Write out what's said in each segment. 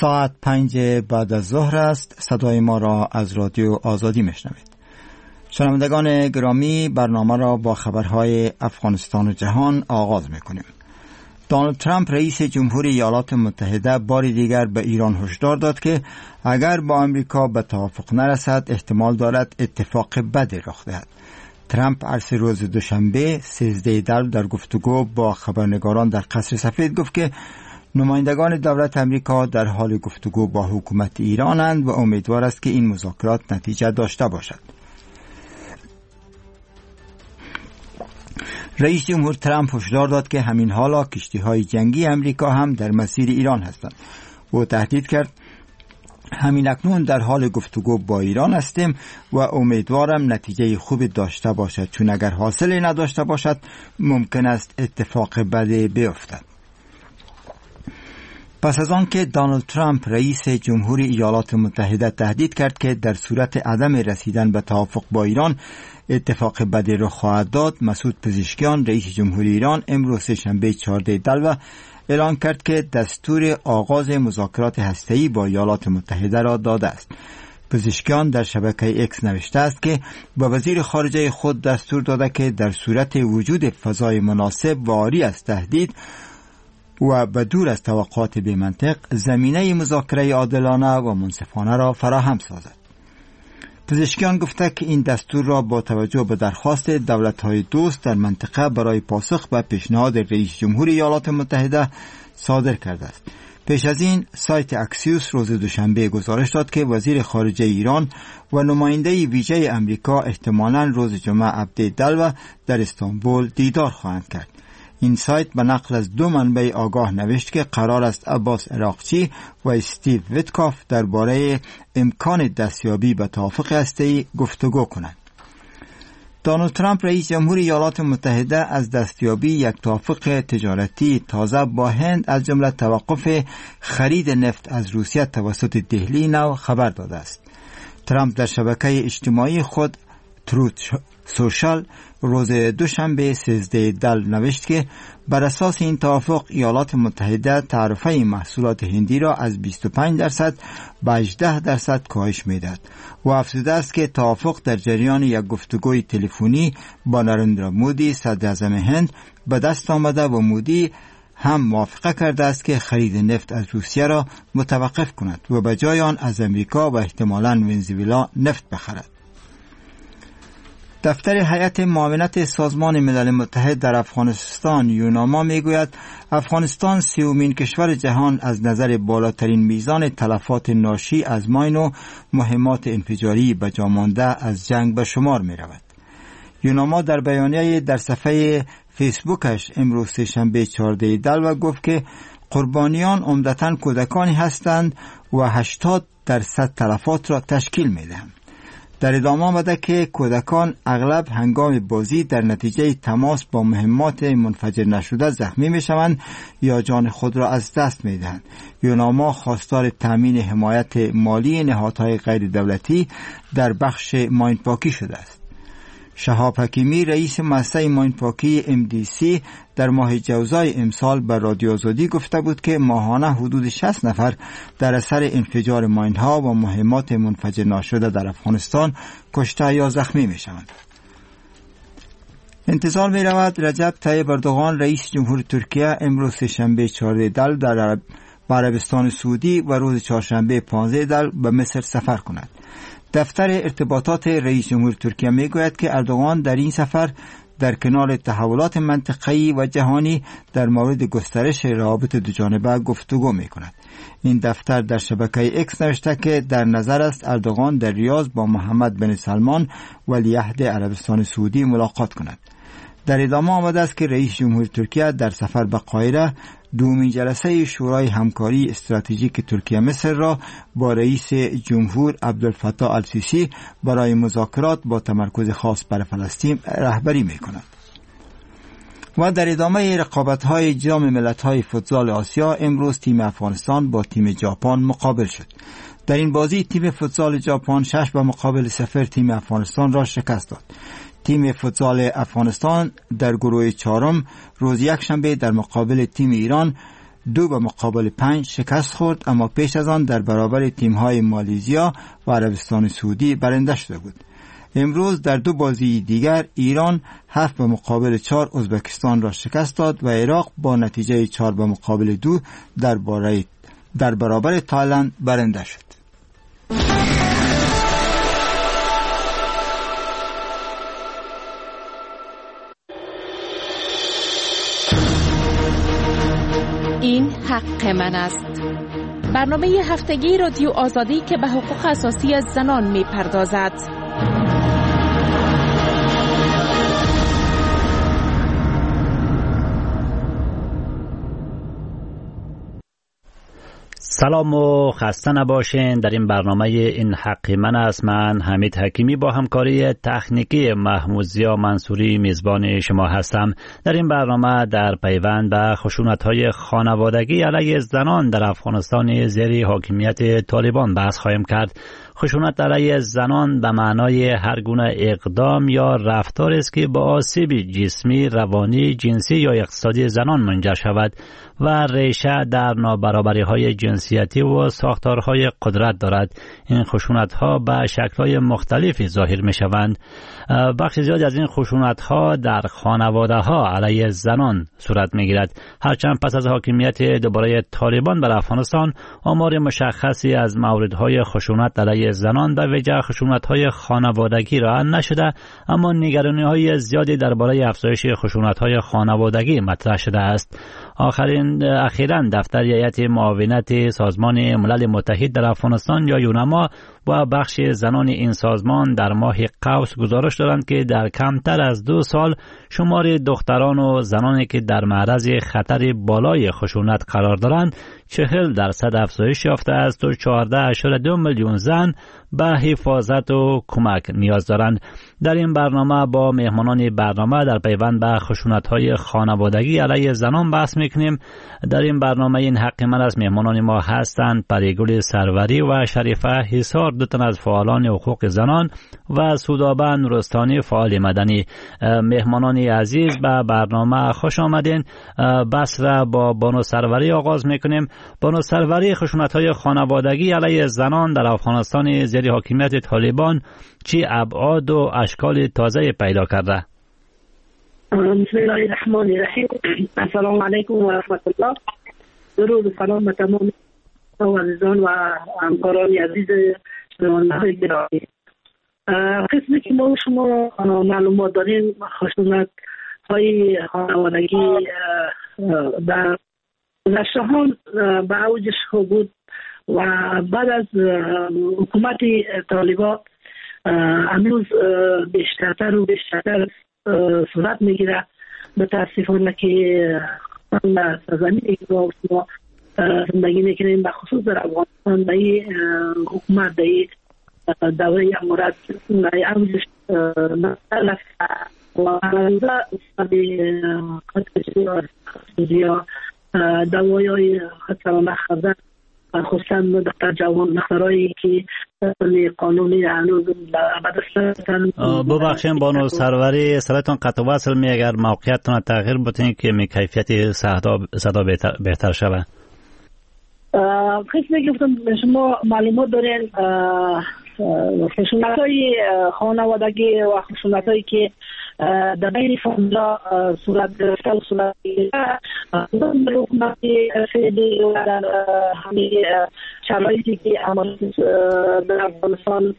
ساعت 5 بعد از ظهر است. صدای ما را از رادیو آزادی میشنوید. شنوندگان گرامی، برنامه را با خبرهای افغانستان و جهان آغاز میکنیم. دونالد ترامپ رئیس جمهوری ایالات متحده بار دیگر به ایران هشدار داد که اگر با آمریکا به توافق نرسد احتمال دارد اتفاق بدی رخ دهد. ترامپ عرض روز دوشنبه 13 در گفتگو با خبرنگاران در قصر سفید گفت که نمایندگان دولت آمریکا در حال گفتگو با حکومت ایرانند و امیدوار است که این مذاکرات نتیجه داشته باشد. رئیس جمهور ترامپ هشدار داد که همین حالا کشتی‌های جنگی آمریکا هم در مسیر ایران هستند. او تهدید کرد همین اکنون در حال گفتگو با ایران هستیم و امیدوارم نتیجه خوبی داشته باشد، چون اگر حاصلی نداشته باشد ممکن است اتفاق بدی بیفتد. پس از آن که دونالد ترامپ رئیس جمهوری ایالات متحده تهدید کرد که در صورت عدم رسیدن به توافق با ایران اتفاق بدی رخ خواهد داد، مسعود پزشکیان رئیس جمهوری ایران امروز شنبه 14 دلو اعلان کرد که دستور آغاز مذاکرات هسته‌ای با ایالات متحده را داده است. پزشکیان در شبکه اکس نوشته است که با وزیر خارجه خود دستور داده که در صورت وجود فضای مناسب و عاری از تهدید و بدور از توقعات بی‌منطق زمینه مذاکره عادلانه و منصفانه را فراهم سازد. پزشکیان گفته که این دستور را با توجه به درخواست دولت‌های دوست در منطقه برای پاسخ به پیشنهاد رئیس جمهوری ایالات متحده صادر کرده است. پیش از این سایت اکسیوس روز دوشنبه گزارش داد که وزیر خارجه ایران و نماینده ویژه امریکا احتمالاً روز جمعه 17 دلو در استانبول دیدار خواهند کرد. این سایت به نقل از دو منبع آگاه نوشت که قرار است عباس عراقچی و استیو ویتکاف درباره امکان دستیابی به توافق هسته‌ای گفتگو کنند. دونالد ترامپ رئیس جمهوری ایالات متحده از دستیابی یک توافق تجارتی تازه با هند از جمله توقف خرید نفت از روسیه توسط دهلی نو خبر داده است. ترامپ در شبکه اجتماعی خود تروت سوشال روز دوشنبه 13 دل نوشت که بر اساس این توافق ایالات متحده تعرفه محصولات هندی را از 25% به 18% کاهش می‌دهد و افزوده است که توافق در جریان یک گفتگوی تلفنی با نریندرا مودی صدر اعظم هند به دست آمده و مودی هم موافقه کرده است که خرید نفت از روسیه را متوقف کند و به جای آن از امریکا و احتمالاً ونزوئلا نفت بخرد. دفتر هیئت معاونت سازمان ملل متحد در افغانستان یوناما میگوید افغانستان 30مین کشور جهان از نظر بالاترین میزان تلفات ناشی از ماین و مهمات انفجاری به جا مانده از جنگ به شمار می رود. یوناما در بیانیه در صفحه فیسبوکش امروز شنبه 14 دلو گفت که قربانیان عمدتاً کودکانی هستند و 80% تلفات را تشکیل می دهند. در ادامه آمده که کودکان اغلب هنگام بازی در نتیجه تماس با مهمات منفجر نشده زخمی می شوند یا جان خود را از دست می دهند. یوناما خواستار تامین حمایت مالی نهادهای غیر دولتی در بخش ماینپاکی شده است. شهاب حکیمی رئیس مؤسسه ماینپاکی MDC در ماه جوزای امسال بر رادیو آزادی گفته بود که ماهانه حدود 60 نفر در اثر انفجار ماینها و مهمات منفجر نشده در افغانستان کشته یا زخمی می شوند. انتظار می رود رجب طیب اردوغان رئیس جمهور ترکیه امروز شنبه 14 دل در عربستان سعودی و روز چهارشنبه 15 دل به مصر سفر کند. دفتر ارتباطات رئیس جمهور ترکیه میگوید که اردوغان در این سفر در کنار تحولات منطقه‌ای و جهانی در مورد گسترش روابط دوجانبه گفتگو می‌کند. این دفتر در شبکه اکس نوشته که در نظر است اردوغان در ریاض با محمد بن سلمان ولیعهد عربستان سعودی ملاقات کند. در ادامه آمده است که رئیس جمهور ترکیه در سفر به قاهره دومین جلسه شورای همکاری استراتژیک ترکیه مصر را با رئیس جمهور عبدالفتاح السیسی برای مذاکرات با تمرکز خاص بر فلسطین رهبری می‌کند. و در ادامه رقابت‌های جام ملت‌های فوتزال آسیا امروز تیم افغانستان با تیم ژاپن مقابل شد. در این بازی تیم فوتزال ژاپن 6-0 تیم افغانستان را شکست داد. تیم فوتزال افغانستان در گروه چهارم روز یکشنبه در مقابل تیم ایران 2-5 شکست خورد، اما پیش از آن در برابر تیم‌های مالزیا و عربستان سعودی برنده شده بود. امروز در 2 بازی دیگر ایران 7-4 ازبکستان را شکست داد و عراق با نتیجه 4-2 در برابر تایلند برنده شد. این حق من است. برنامه هفتگی رادیو آزادی که به حقوق اساسی زنان می پردازد. سلام و خسته نباشین. در این برنامه این حق من است، من حمید حکیمی با همکاری تکنیکی محمود زیا منصوری میزبان شما هستم. در این برنامه در پیوند به خشونت‌های خانوادگی علیه زنان در افغانستان زیر حاکمیت طالبان بحث خواهیم کرد. خشونت علیه زنان به معنای هر گونه اقدام یا رفتار است که با آسیب جسمی، روانی، جنسی یا اقتصادی زنان منجر شود و ریشه در نابرابری‌های جنسیتی و ساختارهای قدرت دارد. این خشونت‌ها به شکل‌های مختلفی ظاهر می‌شوند. بخش زیادی از این خشونت‌ها در خانواده‌ها علیه زنان صورت می‌گیرد. هرچند پس از حاکمیت دوباره طالبان بر افغانستان آمار مشخصی از موردهای خشونت علیه زنان به ویژه خشونت‌های خانوادگی رعایت نشده، اما نگرانی‌های زیادی درباره افزایش خشونت‌های خانوادگی مطرح شده است. اخیراً دفتر هیئت معاونت سازمان ملل متحد در افغانستان یا یونما و بخش زنان این سازمان در ماه قوس گزارش دارند که در کمتر از 2 سال شمار دختران و زنانی که در معرض خطر بالای خشونت قرار دارند 40% افزایش یافته است و 14.2 میلیون زن به حفاظت و کمک نیاز دارند. در این برنامه با مهمانان برنامه در پیوند به خشونت‌های خانوادگی علیه زنان بحث میکنیم. در این برنامه این حق من از مهمانان ما هستند پریگل سروری و شریفه حصار، 2 تن از فعالان حقوق زنان، و سودابه نورستانی فعال مدنی. مهمانان عزیز به برنامه خوش آمدین. بحث را با بانو سروری آغاز میکنیم. بانو سروری، خشونت‌های خانوادگی علیه زنان در افغانستان زیر حاکمیت طالبان چی ابعاد و اشکال تازه پیدا کرده؟ بسم الله الرحمن الرحیم. السلام علیکم و رحمت الله. درود و سلام به تمام عزیزان و همکاران عزیز شنونده‌های گرامی. قسمی که ما شما معلومات داریم، خشونت‌های خانوادگی در گذشته‌ها به اوجش بود و بعد از حکومت طالبان امروز بیشتر و بیشتر صورت میگیره. متاسفانه که در سرزمینی که ما زندگی میکنیم به خصوص در افغانستان به این حکومت در این دوره امارت اوجش مختلف و یا دوای خطرناک خزن خصوصا دختر جوان، دخترایی که قانونی هنوز بدستن. ببخشید بانو سروری، صداتون قطع وصل می، اگر موقعیتتون تغییر بتونید که می کیفیت صدا بهتر شود. قسمی گفتم شما معلومات دارین خشونت‌های خانوادگی و خشونت‌هایی که در بین فامیلا صورت گرفته و صورت گرفته در حکومت فعلی و در همه شرایطی که امارات در افغانستان.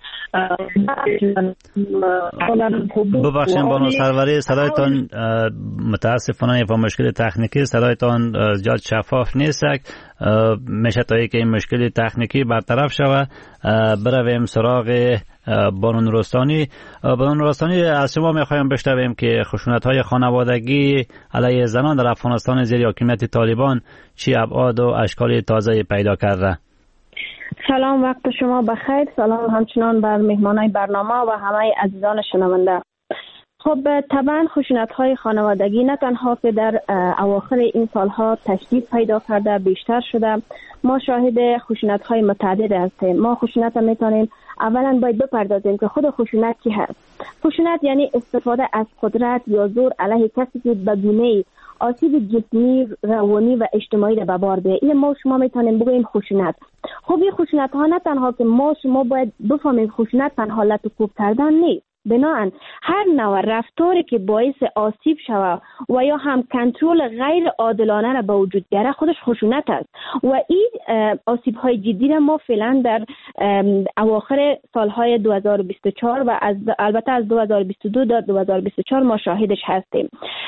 ببخشید بانو سروری، صدایتان متاسفانه با مشکل تکنیکی صدایتان زیاد شفاف نیست. میشه تا که این مشکل تکنیکی برطرف شود برویم سراغ بانو نورستانی. بانو نورستانی، از شما میخوایم بشنویم که خشونت‌های خانوادگی علیه زنان در افغانستان زیر حاکمیت طالبان چی ابعاد و اشکال تازه پیدا کرده؟ سلام، وقت شما بخیر. سلام همچنان بر مهمانای برنامه و همه عزیزان شنونده. خب طبعا خشونت‌های خانوادگی نه تنها که در اواخر این سالها تشدید پیدا کرده، بیشتر شده. ما شاهد خشونت‌های متعدد هستیم. ما خشونت میتونیم اولا باید بپردازیم که خود خشونت چی هست. خشونت یعنی استفاده از قدرت یا زور علیه کسی که به گونه‌ای آسیب جسمی، روانی و اجتماعی را به بار بیاره. این ما شما میتونیم بگوییم خشونت. خب این خشونت ها نه تنها که ما شما باید بفهمیم خشونت تنها لط و کوب کردن نیست. بنابراین هر نوع رفتاری که باعث آسیب شود و یا هم کنترل غیر عادلانه را به وجود بیاره خودش خشونت است و این آسیب های جدی را ما فعلا در اواخر سالهای 2024 و البته از 2022 تا 2024 ما شاهدش هستیم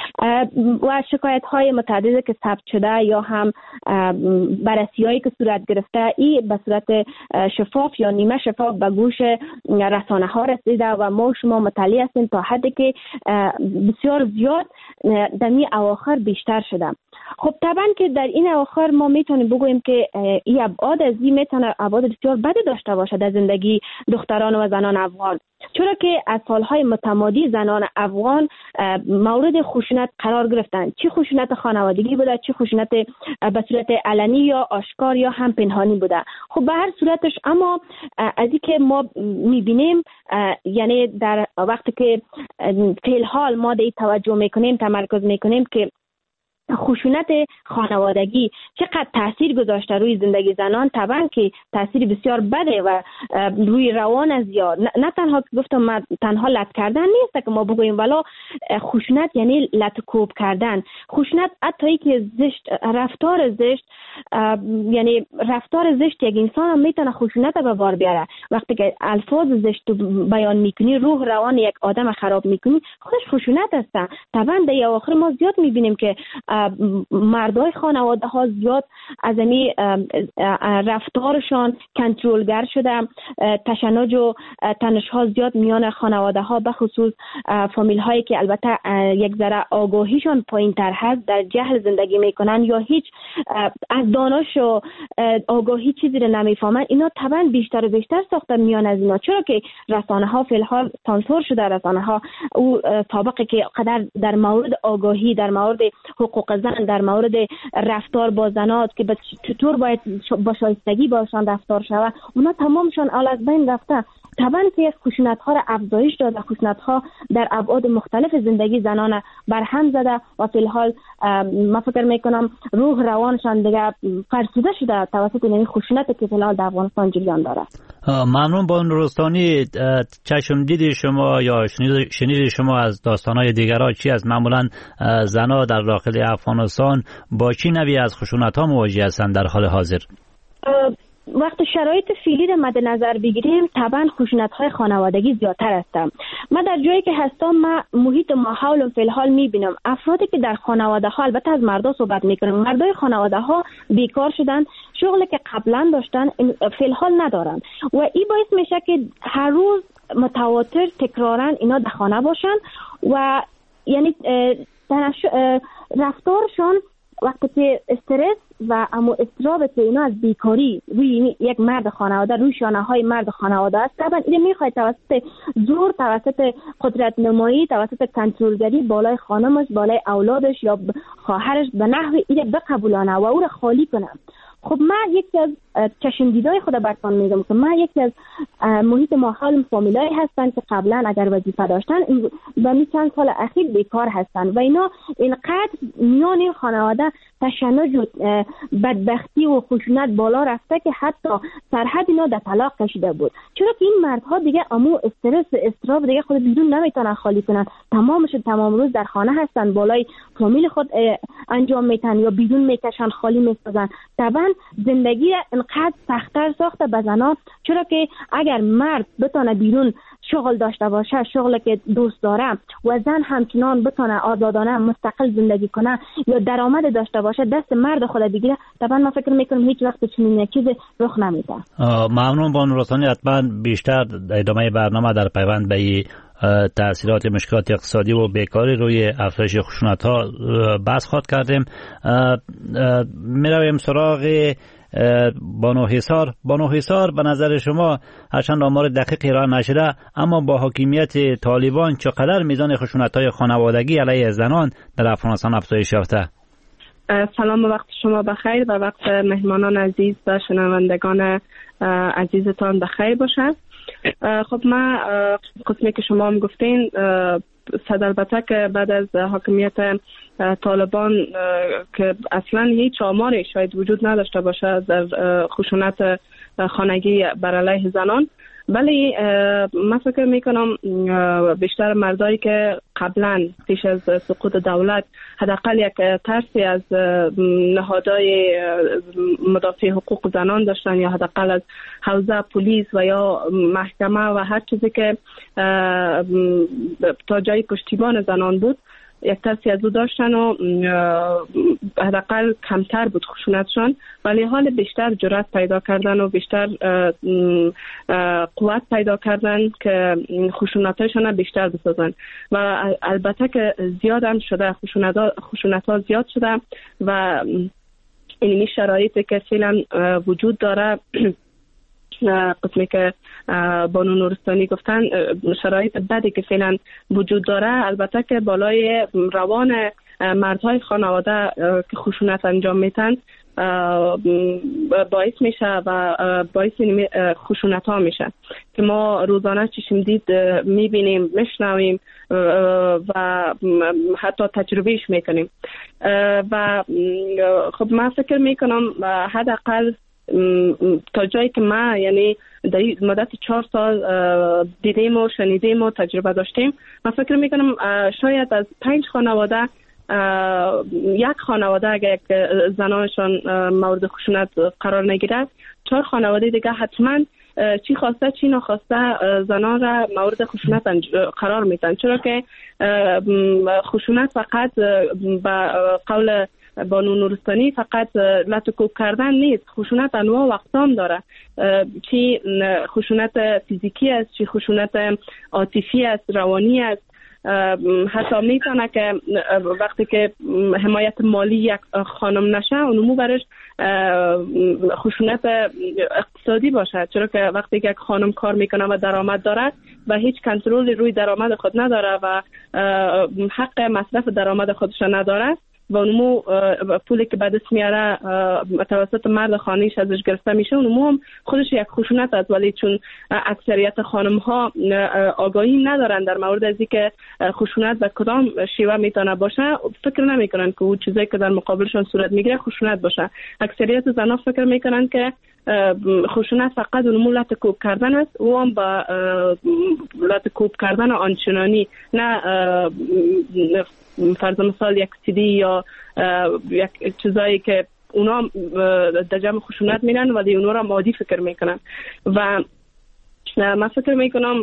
و شکایت های متعددی که ثبت شده یا هم بررسی هایی که صورت گرفته این به صورت شفاف یا نیمه شفاف به گوش رسانه ها رسیده و ما شما مطلع هستیم تا حدی که بسیار زیاد در این اواخر بیشتر شده. خب طبعا که در این اواخر ما میتونیم بگوییم که این ابعاد از این میتونه ابعاد بسیار بدی داشته باشه در زندگی دختران و زنان افغان، چرا که از سالهای متمادی زنان افغان مورد خشونت قرار گرفتن، چه خشونت خانوادگی بوده، چه خشونت به صورت علنی یا آشکار یا هم پنهانی بوده. خب به هر صورتش اما از این که ما میبینیم یعنی در وقتی که فی الحال ما در توجه میکنیم تمرکز میکنیم که خشونت خانوادگی چقدر تاثیر گذاشته روی زندگی زنان، طبعا که تاثیر بسیار بده و روی روان از یا نه تنها که گفتم تنها لط کردن نیست که ما بگوییم، ولی خشونت یعنی لط کوب کردن. خشونت حتی که زشت رفتار زشت یعنی رفتار زشت یک انسان هم میتونه خشونت به بار بیاره. وقتی که الفاظ زشت بیان میکنی، روح روان یک آدم خراب میکنی، خودش خشونت است. طبعا در اواخر ما زیاد میبینیم که مردای خانواده ها زیاد از این رفتارشان کنترلگر شده، تشنج و تنش ها زیاد میان خانواده ها به خصوص فامیل هایی که البته یک ذره آگاهیشان پایین تر هست، در جهل زندگی میکنن یا هیچ از دانش و آگاهی چیزی رو نمیفهمن. اینا طبعا بیشتر و بیشتر ساخته میان از اینا، چرا که رسانه ها فی الحال سانسور شده. رسانه ها او سابقه که قدر در مورد آگاهی، در مورد حقوق زن، در مورد رفتار با زنات که چطور باید با شایستگی باشن رفتار شود، اونا تمامشان اول از بین رفته. طبعا که خشونت ها را افزایش داده، خشونت ها در ابعاد مختلف زندگی زنان برهم زده و فی الحال من فکر میکنم روح روانشان دیگه فرسوده شده توسط این خشونت که فی الحال در افغانستان جریان داره. ممنون بانو نورستانی. چشم دید شما یا شنید شما از داستانهای دیگرها چی است؟ معمولا زنها در داخل افغانستان با چی نوعی از خشونت ها مواجه هستند در حال حاضر؟ وقتی شرایط فعلی را مد نظر بگیریم طبعا خشونت‌های خانوادگی زیادتر هستم. من در جایی که هستم من محیط ماحول فی الحال می‌بینم افرادی که در خانواده ها، البته از مردا صحبت می‌کنم، مردای خانواده ها بیکار شدن، شغلی که قبلا داشتن فی الحال ندارن و این باعث میشه که هر روز متواتر تکرارا اینا در خانه باشن و یعنی رفتارشان وقتی که استرس و اما اضطراب که اینا از بیکاری روی یک مرد خانواده، روی شانه های مرد خانواده است، طبعا این میخواد توسط زور، توسط قدرت نمایی، توسط کنترلگری بالای خانمش، بالای اولادش یا خواهرش به نحوی این بقبولانه و او را خالی کنه. خب من یکی از چشم دیدای خود براتون میگم که من یکی از محیط ماحول فامیلایی هستن که قبلا اگر وظیفه داشتن و چند سال اخیر بیکار هستن و اینا اینقدر میان این خانواده تشنج و بدبختی و خشونت بالا رفته که حتی سرحد اینا در طلاق کشیده بود، چرا که این مردها دیگه امو استرس و اضطراب دیگه خود بیرون نمیتونن خالی کنن، تمام روز در خانه هستن، بالای فامیل خود انجام میتن یا بیرون میکشن، خالی میسازن. طبعا زندگی اینقدر سخت‌تر ساخته به زنان، چرا که اگر مرد بتونه بیرون شغل داشته باشه، شغلی که دوست داره و زن همچنان بتونه آزادانه مستقل زندگی کنه یا درآمد داشته باشه، دست مرد خود بگیره، طبعا من فکر میکنم هیچ وقت چنین چیزی رخ نمیده. ممنون بانو نورستانی. حتما بیشتر ادامه برنامه در پیوند به تأثیرات مشکلات اقتصادی و بیکاری روی افزایش خشونت‌ها بحث خواهد کردیم. میرویم سراغ بانو حصار به نظر شما هرچند آمار دقیقی را نشده، اما با حاکمیت طالبان چقدر میزان خشونت‌های خانوادگی علیه زنان در افغانستان افزایش یافته؟ سلام و وقت شما بخیر و وقت مهمانان عزیز و شنوندگان عزیزتان بخیر باشد. خب ما قسمی که شما هم گفتین البته که بعد از حاکمیت طالبان که اصلا هیچ آماری شاید وجود نداشته باشه در خشونت خانگی بر علیه زنان، ولی من فکر میکنم بیشتر مردایی که قبلا پیش از سقوط دولت حداقل یک ترسی از نهادهای مدافع حقوق زنان داشتن یا حداقل از حوزه پلیس و یا محکمه و هر چیزی که تا جای پشتیبان زنان بود، یک ترسی از او داشتن و حداقل کمتر بود خشونتشان، ولی حال بیشتر جرأت پیدا کردن و بیشتر قوت پیدا کردن که خشونتاشان بیشتر بسازن و البته که زیاد هم شده، خشونت ها زیاد شده و این شرایطی که فعلا وجود داره قسمی که بانو نورستانی گفتن، شرایط بدی که فعلا وجود داره البته که بالای روان مردهای خانواده که خشونت انجام میتن باعث میشه و باعث خشونت ها میشه که ما روزانه چشم دید میبینیم، میشنویم و حتی تجربهش میکنیم و خب من فکر میکنم حداقل تا جایی که ما یعنی در مدت 4 سال دیدیم و شنیدیم و تجربه داشتیم، من فکر میکنم شاید از 5 خانواده یک خانواده اگر زنانشان مورد خشونت قرار نگیرد، 4 خانواده دیگه حتما چی خواسته چی نخواسته زنان را مورد خشونت قرار میدن، چرا که خشونت فقط به قول بانو نورستانی فقط لطکوب کردن نیست، خشونت انواع و اقسام داره، چی خشونت فیزیکی است، چی خشونت عاطفی است، روانی است، حتی میتونه که وقتی که حمایت مالی یک خانم نشه اونمو برش خشونت اقتصادی باشه، چرا که وقتی که یک خانم کار میکنه و درآمد داره و هیچ کنترلی روی درآمد خود نداره و حق مصرف درآمد خودش نداره و اونمو پولی که به دست میاره توسط مرد خانه‌اش ازش گرفته میشه، اونمو هم خودش یک خشونت است، ولی چون اکثریت خانم ها آگاهی ندارن در مورد از اینکه خشونت به کدام شیوه میتونه باشه، فکر نمیکنن که اون چیزایی که در مقابلشون صورت میگیره خشونت باشه. اکثریت زنها فکر میکنن که خشونت فقط اونمو لطکوب کردن است، و هم با لطکوب کردن آنچنانی، نه فرض مثال یک سیدی یا یک چیزایی که اونا در جمع خشونت میرن ولی اونا را مادی فکر میکنن و من فکر میکنم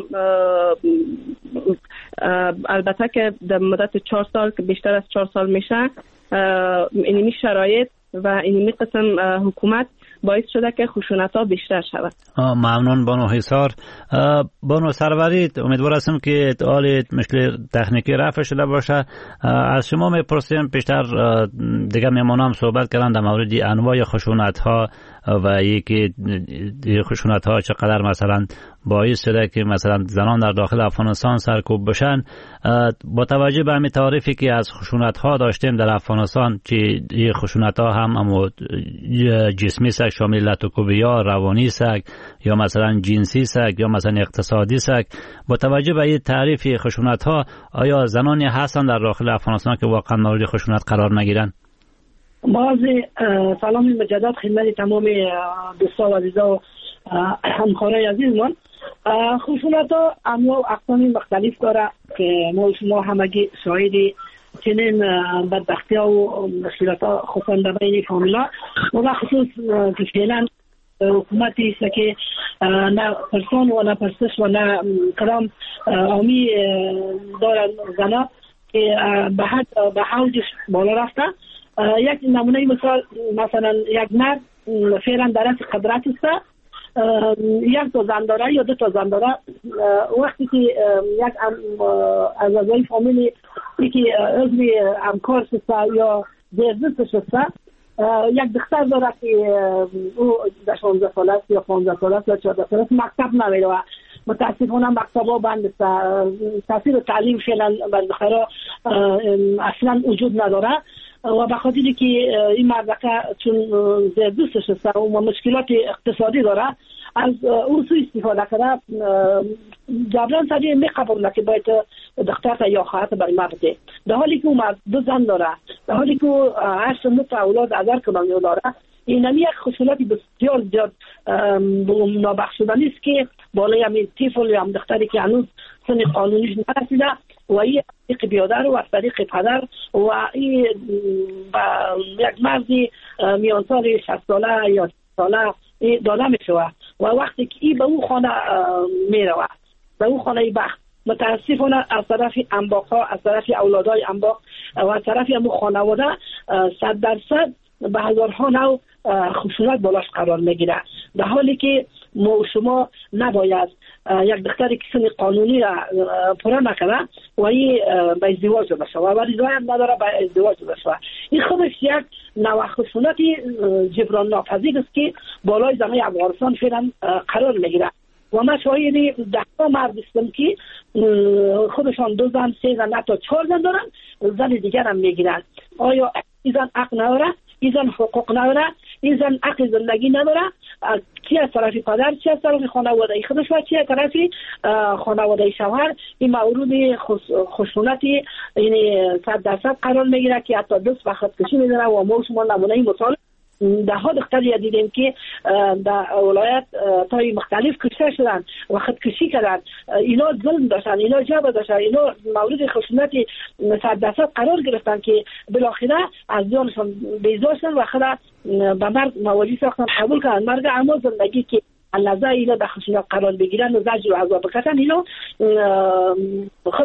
البته که در مدت 4 سال که بیشتر از 4 سال میشه اینمی شرایط و اینمی قسم حکومت باعث شده که خشونت ها بیشتر شود. ممنون بانو حصار. بانو سرورید، امیدوار هستم که حال مشکل تکنیکی رفع شده باشه. از شما میپرسیم، پیشتر دیگه میمانم هم صحبت کردن در مورد انواع خشونت ها و یکی خشونت ها چقدر مثلا باعث شده که مثلا زنان در داخل افغانستان سرکوب بشن. با توجه به همین تعریفی که از خشونت ها داشتیم در افغانستان، که این خشونت ها هم جسمی سک شامل لطکوبی یا روانی سک یا مثلا جنسی سک یا مثلا اقتصادی سک، با توجه به این تعریفی خشونت ها آیا زنانی هستن در داخل افغانستان که واقعا مورد خشونت قرار نگیرن؟ سلام مجدد خدمت تمام دوستان و عزیزان و همکارای عزیزمان. خشونت ها انواع و اقسام مختلف داره که ما شما همگی شاهدی چنین بدبختی ها و مشکلات ها خصوصا در بین فامیلا و خصوص که فعلا حکومتی است که نه پرسان و نه پرسش و نه کدام آمی دارن زنها که به حوجش بالا رفته. یک نمونه مثلا یک مرد فعلا در اصل قدرت است، یک تا زن داره یا 2 تا زن داره، وقتی که یک از اعضای فامیلی یکی عضو همکارش است یا دوستش است، یک دختر داره که او 16 ساله است یا 15 ساله است یا 14 ساله است، مکتب نمیره و متاسفانه مکتب‌ها بند است. تاثیر تعلیم فعلا بر دخترها اصلا وجود نداره و به خاطر که این مردکه چون دوستش است و مشکلات اقتصادی داره، از اون سوء استفاده کرده. جبران سریع میقبوله که باید دختر یا خواهر برای مرد ده، در حالی که اون مرد 2 زن داره، در حالی که 8 اولاد ازر کنانی داره. این یک خصوصیاتی بسیار زیاد نابخشودنی است که بالای همین طفل یا هم دختری که هنوز سن قانونیش نرسیده و این طریق بیادر و از طریق پدر و این یک مردی میان سال 60 ساله یا 60 ساله داده می شود و وقتی که این به اون خانه می رود، به اون خانه بخت، متاسفانه از طرف انباق‌ها، از طرف اولادای انباق و از طرف همون خانواده 100% به هزارها نوع خشونت بالاش قرار میگیره، در حالی که ما و شما نباید یک دختری که سن قانونی را پورا نکنه و این به ازدواج بشه و رضایت نداره به ازدواج بشه. این خودش یک نوع خشونت جبران ناپذیر است که بالای زمین افغانستان فعلا قرار میگیره و من شاهد 10 مرد هستم که خودشان 2 زن 3 زن حتی 4 زن دارن، زن دیگر هم میگیرن. آیا این زن حق نداره؟ این زن حقوق نداره؟ این زن حق زندگی نداره؟ چی از طرف پدر، چی از طرف خانواده خودش و چی از طرف خانواده شوهر این مورد خشونتی این 100% قرار میگیره که حتی دست به خودکشی میزنه و ما شما نمونه مثال ده ها دختری دیدیم که در ولایت تای مختلف کشته شدن و خودکشی کردن. اینا ظلم داشتن، اینا جبر داشتن، اینا مورد خشونت 100% قرار گرفتن که بالاخره از جانشان بیزار شدن و خود به مرگ مواجه ساختن، قبول کردن مرگ، اما زندگی که اللحظه اینا در خشونت قرار بگیرن و زجر و عذاب بکشن، اینا خود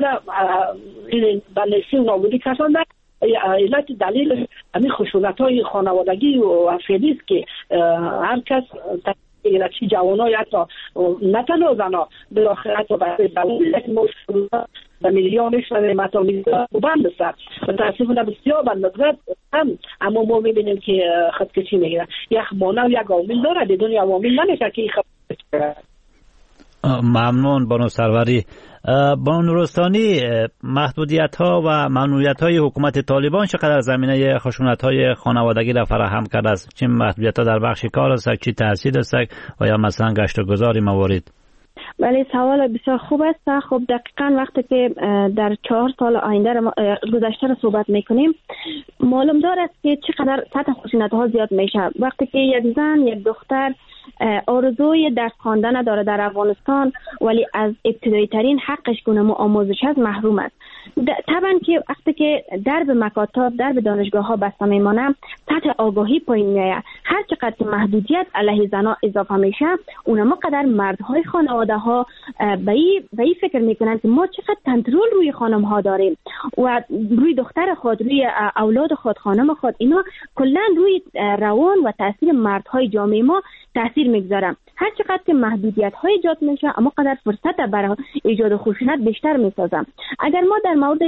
به نفسی و نابودی کشاندن. علت دلیل همین خشونت‌های خانوادگی و فعلی است که هر کس چی جوانای حتی نه تنها زنا بالاخره حتی برای جوان به میلیون میشنه متا میلیون بند است. متاسفانه بسیار بند هم اما ما میبینیم که خودکشی میگیرن. یک مانع و یک عامل داره، بدون عوامل نمیشه که خودکشی. ممنون بانو سروری. بانو نورستانی، محدودیت ها و ممنوعیت های حکومت طالبان چقدر زمینه خشونت های خانوادگی را فراهم کرده است؟ چه محدودیت ها در بخش کار است، چه تحصیل است و یا مثلا گشت و گذار موارد؟ بله، سوال بسیار خوب است. خب دقیقاً وقتی که در 4 سال آینده گذشته را صحبت میکنیم، معلوم دار است که چقدر سطح خشونت ها زیاد میشه. وقتی که یک زن، یک دختر آرزوی درس خواندن داره در افغانستان ولی از ابتدایی ترین حقش گونه آموزش از محروم است. طبعا که وقتی که درب مکاتب، درب دانشگاه ها بسته میمانه، سطح آگاهی پایین میاد. هر چقدر محدودیت علیه زنها اضافه میشه، اونما قدر مردهای خانواده ها به این فکر میکنن که ما چقدر کنترل روی خانم ها داریم و روی دختر خود، روی اولاد خود، خانم خود. اینا کلا روی روان و تاثیر مردهای جامعه ما تاثیر میگذارم. هر چقدر که محدودیت های ایجاد میشه، اما قدر فرصت برای ایجاد خشونت بیشتر میسازم. اگر ما در مورد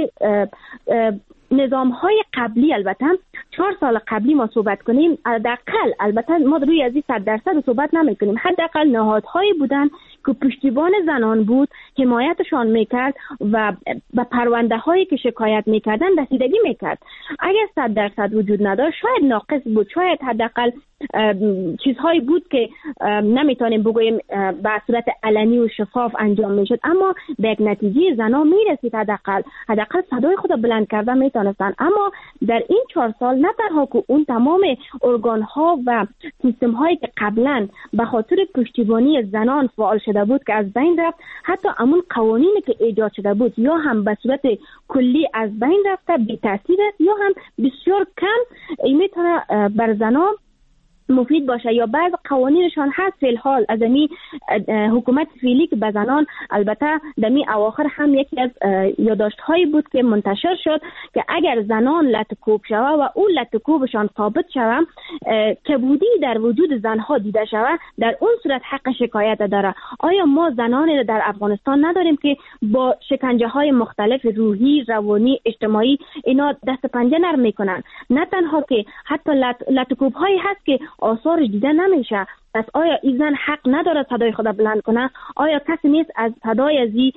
نظام های قبلی، البته 4 سال قبلی ما صحبت کنیم، حداقل البته ما روی از 100% صحبت نمی کنیم، حداقل نهادهایی بودن که پشتیبان زنان بود، حمایتشان میکرد و به پرونده هایی که شکایت میکردن رسیدگی میکرد. اگر 100% وجود نداشت، شاید ناقص بود، شاید حداقل چیزهایی بود که نمیتونیم بگوییم به صورت علنی و شفاف انجام میشد، اما به یک نتیجه زنا میرسید. حداقل صدای خود بلند کرده میتونستن. اما در این 4 سال نه تنها که اون تمام ارگان ها و سیستم هایی که قبلا به خاطر پشتیبانی زنان فعال شده بود که از بین رفت، حتی همون قوانینی که ایجاد شده بود یا هم به صورت کلی از بین رفته، بی تاثیر است، یا هم بسیار کم میتونه بر زنان مفید باشه یا بعض قوانینشان هست فی الحال از این حکومت فعلی که به زنان، البته دمی اواخر هم یکی از یادداشت‌هایی بود که منتشر شد که اگر زنان لطکوب شوه و اون لطکوبشان ثابت شوه، کبودی در وجود زنها دیده شوه، در اون صورت حق شکایت داره. آیا ما زنانی در افغانستان نداریم که با شکنجه‌های مختلف روحی، روانی، اجتماعی اینا دست پنجه نرم میکنن؟ نه تنها که حتی لطکوب‌هایی هست که آثارش دیده نمیشه. پس آیا این زن حق نداره صدای خود بلند کنه؟ آیا کسی نیست از صدای ازی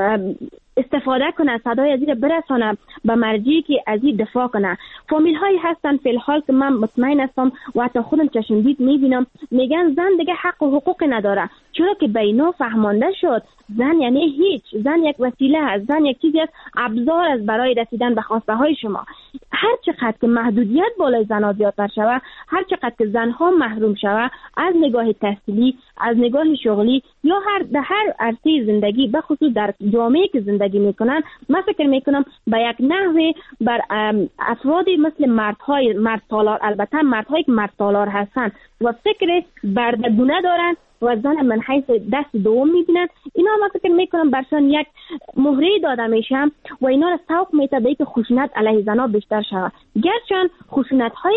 استفاده کنه، صدای ازی برسانه به مرجعی که ازی دفاع کنه؟ فامیل هایی هستن فی الحال که من مطمئن هستم و حتی خودم چشم دید میبینم میگن زن دیگه حق و حقوق نداره، چرا که بینا فهمانده شد زن یعنی هیچ، زن یک وسیله است، زن یک چیزی است، ابزار است برای رسیدن به خواسته های شما. هر چقدر که محدودیت بالای زنها زیادتر شوه، هر چقدر که زنها محروم شوه از نگاه تحصیلی، از نگاه شغلی یا در هر عرصه زندگی، به خصوص در جامعه که زندگی میکنن، من فکر میکنم به یک نحوه بر افرادی مثل مرد تالار، البته مردهایی که مرد تالار هستن و فکر بردگونه دارن و زن من حیث دست دوم میبینن، اینا ما فکر میکنم برشان یک مهره داده میشه و اینا را سوق میده به که خشونت علیه زنها بیشتر شود. گرچه خشونت های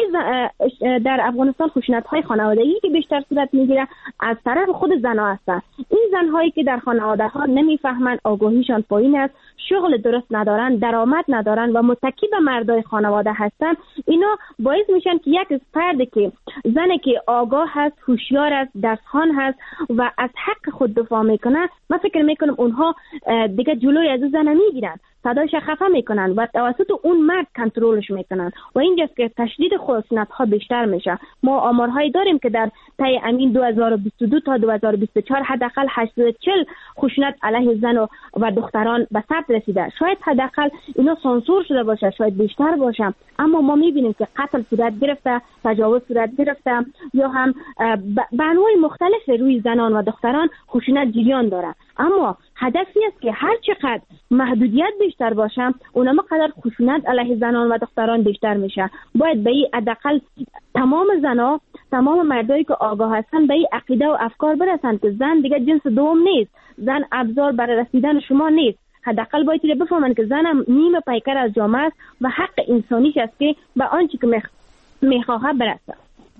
در افغانستان خشونت های خانوادگی که بیشتر صورت میگیره از طرف خود زنها هستن. این زنهایی که در خانواده ها نمیفهمن، آگاهیشان پایین است، شغل درست ندارن، درآمد ندارن و متکی به مردای خانواده هستن، اینا باعث میشن که یک فرد که زنی که آگاه هست، هوشیار است، درسخوان هست و از حق خود دفاع میکنه، من فکر میکنم اونها دیگه جلوی از زن نمیگیرن، صدایش خفه میکنن و توسط اون مرد کنترلش میکنن و اینجاست که تشدید خشونت ها بیشتر میشه. ما آمارهایی داریم که در طی امین 2022 تا 2024 حداقل 840 خشونت علیه زن و دختران به ثبت رسیده. شاید حداقل اینا سانسور شده باشه، شاید بیشتر باشه، اما ما میبینیم که قتل صورت گرفته، تجاوز صورت گرفته یا هم به انواع مختلف روی زنان و دختران خشونت جریان داره. اما هدفی است که هر چقدر محدودیت بیشتر باشه، اونم قدر خشونت علیه زنان و دختران بیشتر میشه. باید به این حداقل تمام زنا، تمام مردایی که آگاه هستن به این عقیده و افکار برسن که زن دیگه جنس دوم نیست، زن ابزار برای رسیدن شما نیست. حداقل باید بفهمن که زن هم نیمه پیکر از جامعه است و حق انسانیش است که به آنچه که میخواه برسه.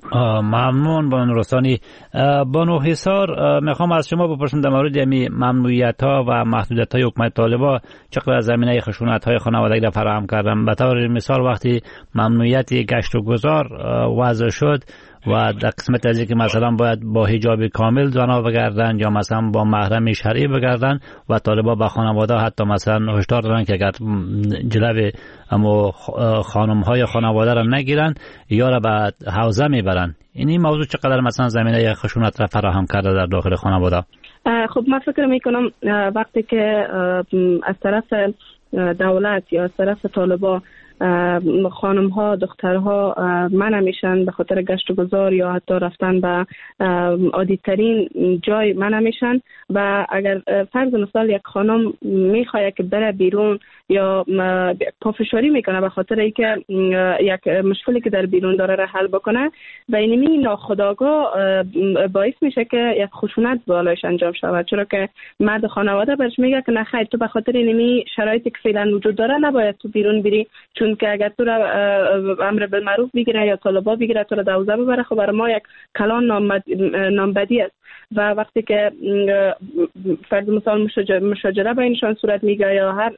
ممنون بانو رستانی. بانو حصار، میخوام از شما بپرسم در مورد ممنوعیت ها و محدودیت های حکومت طالبان چقدر زمینه خشونت های خانوادگی را فراهم کردن. به طور مثال وقتی ممنوعیت گشت و گذار وضع شد و در قسمت از اینکه مثلا باید با حجاب کامل زنها بگردن یا مثلا با محرم شرعی بگردن و طالبان به خانواده حتی مثلا هشدار دادن که اگر جلوی خانم های خانواده را نگیرن یا را به حوزه میبرن. این موضوع چقدر مثلا زمینه خشونت را فراهم کرده در داخل خانواده؟ خب من فکر میکنم وقتی که از طرف دولت یا از طرف طالبان خانم ها، دخترها منع میشن به خاطر گشت و گذار یا حتی رفتن به عادی ترین جای منع میشن و اگر فرض مثال یک خانم میخواد که بره بیرون یا پافشاری میکنه به خاطر اینکه یک مشکلی که در بیرون داره را حل بکنه و اینمی ناخودآگاه باعث میشه که یک خشونت بالایش انجام شود، چرا که مرد خانواده برش میگه که نه خیر تو به خاطر اینمی شرایطی که فعلا وجود داره نباید تو بیرون بری، چون که اگر تو را امر بالمعروف بگیره یا طالبا بگیره تو را دوزه ببره، خب برای ما یک کلان نامبدی است. و وقتی که فرض مثال مشاجره بینشان صورت میگه یا هر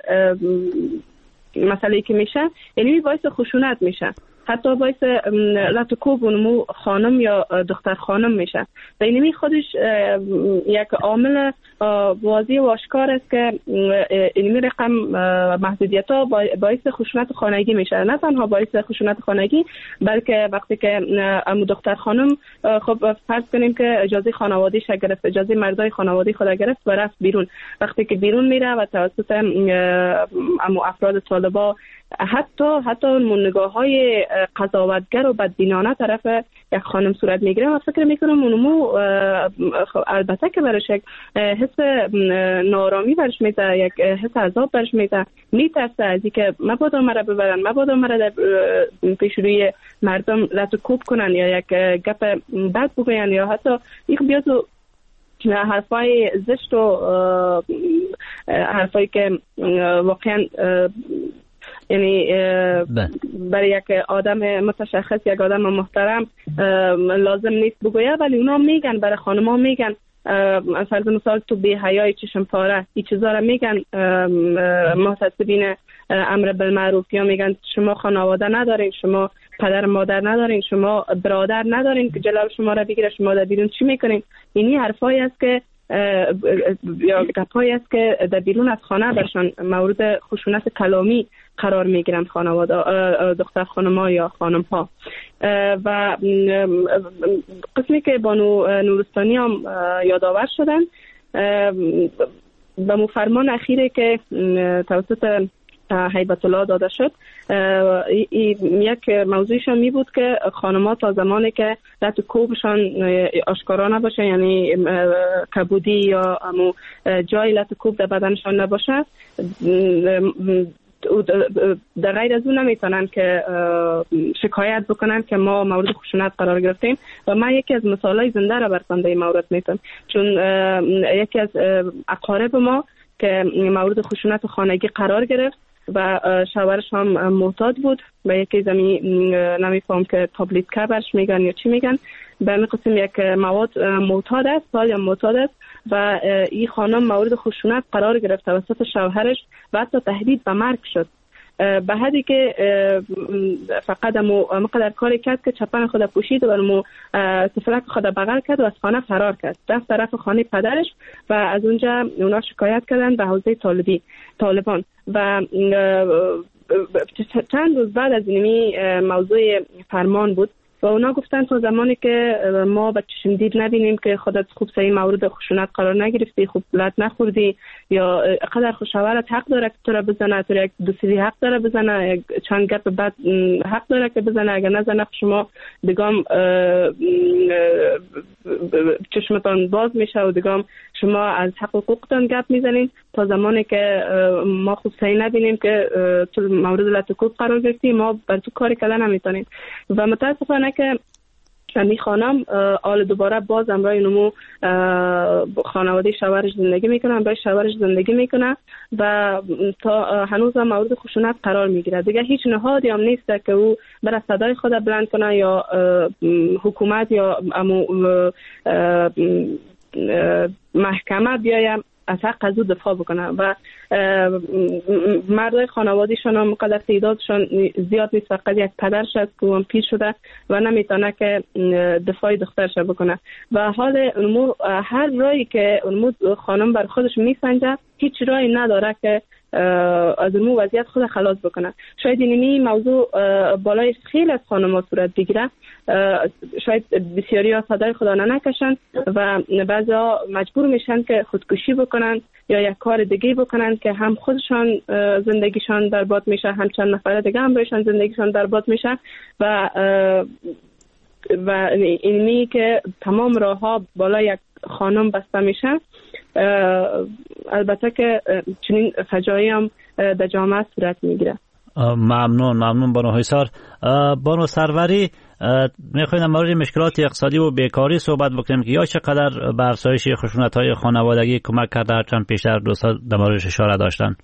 مسئله که میشه، یعنی باعث خشونت میشه، حتی باعث لطکوب و نمو خانم یا دختر خانم میشه و اینمی خودش یک عامل واضح و آشکار است که اینمی رقم محدودیت ها باعث خشونت خانگی میشه. نه تنها باعث خشونت خانگی بلکه وقتی که دختر خانم خب فرض کنیم که اجازه خانوادیش گرفت، اجازه مردای خانوادی خود گرفت و رفت بیرون، وقتی که بیرون میره و توسط افراد طالبا حتی نگاه‌های قضاوتگر و بدبینانه طرف یک خانم صورت میگیره. من فکر میکنم اونمو البته که برش یک حس نارامی برش میده، یک حس عذاب برش میده، میترسه از اینکه مبادا مرا ببرن، مبادا مرا در پیش روی مردم لط کوب کنن یا یک گپ بد بگوین یا حتی یک بیاد و حرفای زشت و حرفایی که واقعا یعنی برای یک آدم متشخص، یک آدم محترم لازم نیست بگویه، ولی اونا میگن، برای خانم‌ها میگن مثلا تو بی حیای چشم پاره این چیزا را میگن محتسبین امر بالمعروف، یا میگن شما خانواده ندارین، شما پدر مادر ندارین، شما برادر ندارین که جلو شما را بگیره، شما در بیرون چی میکنین؟ اینی حرفایی است که یا گپایی است که در بیرون از خانه برشان مورد خشونت کلامی قرار میگیرن خانواده، دختر خانم‌ها یا خانم‌ها. و قسمی که بانو نورستانی هم یادآور شدن به مفرمان اخیره که توسط هیبت الله داده شد، یک موضوعشان می بود که خانم‌ها تا زمانی که لط کوبشان آشکارا نباشه، یعنی کبودی یا جای لط کوب در بدنشان نباشه، در غیر از اون نمیتونن که شکایت بکنن که ما مورد خشونت قرار گرفتیم. و من یکی از مثالای زنده را برسنده این مورد میتونم، چون یکی از اقارب ما که مورد خشونت خانگی قرار گرفت و شوهرش هم معتاد بود و یکی نمیفهم که تابلیتکا برش میگن یا چی میگن، به همین قسم یک مواد معتاد است، سال معتاد است و این خانم مورد خشونت قرار گرفت توسط شوهرش و حتی تهدید به مرگ شد، به حدی که فقط مقدر کاری کرد که چپن خود پوشید و تفلک خود بغل کرد و از خانه فرار کرد، رفت طرف خانه پدرش و از اونجا اونا شکایت کردن به حوزه طالبان و چند روز بعد از اینمی موضوع فرمان بود و اونا گفتن تا زمانی که ما به چشم دید نبینیم که خودت خوب سعی مورد خشونت قرار نگرفتی، خوب لط نخوردی یا قدر خوشاورت حق داره که تو را بزنه، تو را یک دوسری حق داره بزنه، چند گپ بعد حق داره که بزنه، اگر نزنه شما دگام چشمتان باز میشه و دگام شما از حق حقوقتان گپ میزنین تا زمانی که ما خوب سعی نبینیم که تو مورد لط کوب قرار گرفتی، ما بر تو کاری کردن نمیتونیم. و متاسفانه که می خانم آل دوباره باز امرای نمو خانواده شوهرش زندگی میکنه، برای شوهرش زندگی میکنه و تا هنوز هم مورد خشونت قرار میگیره. دیگه هیچ نهادی هم نیست که او برای صدای خود بلند کنه یا حکومت یا محکمه بیایم از حق از او دفاع بکنه و مردای خانوادهشان هم مقدر تعدادشان زیاد نیست، فقط یک پدرش هست که هم پیر شده و نمیتونه که دفاع دخترش بکنه و حال اونمو هر رایی که اونمو خانم بر خودش میسنجه هیچ رایی نداره که از اونمو وضعیت خود خلاص بکنه. شاید اینمی موضوع بالای خیلی از خانم‌ها صورت بگیره، شاید بسیاری ها صدای خدا نکشن و بعضا مجبور میشن که خودکشی بکنن یا یک کار دیگه بکنن که هم خودشان زندگیشان برباد میشه، هم چند نفر دیگه هم بهشان زندگیشان برباد میشه و اینی که تمام راه ها بالای یک خانم بسته میشه. البته که چنین فجایعی هم در جامعه صورت میگیره. ممنون بانو حصار. بانو سروری، میخوایم مورد مشکلات اقتصادی و بیکاری صحبت بکنیم که یا چقدر به افزایش خشونت‌های خانوادگی کمک کرده، چند پیشتر دوستان در موردش اشاره داشتن.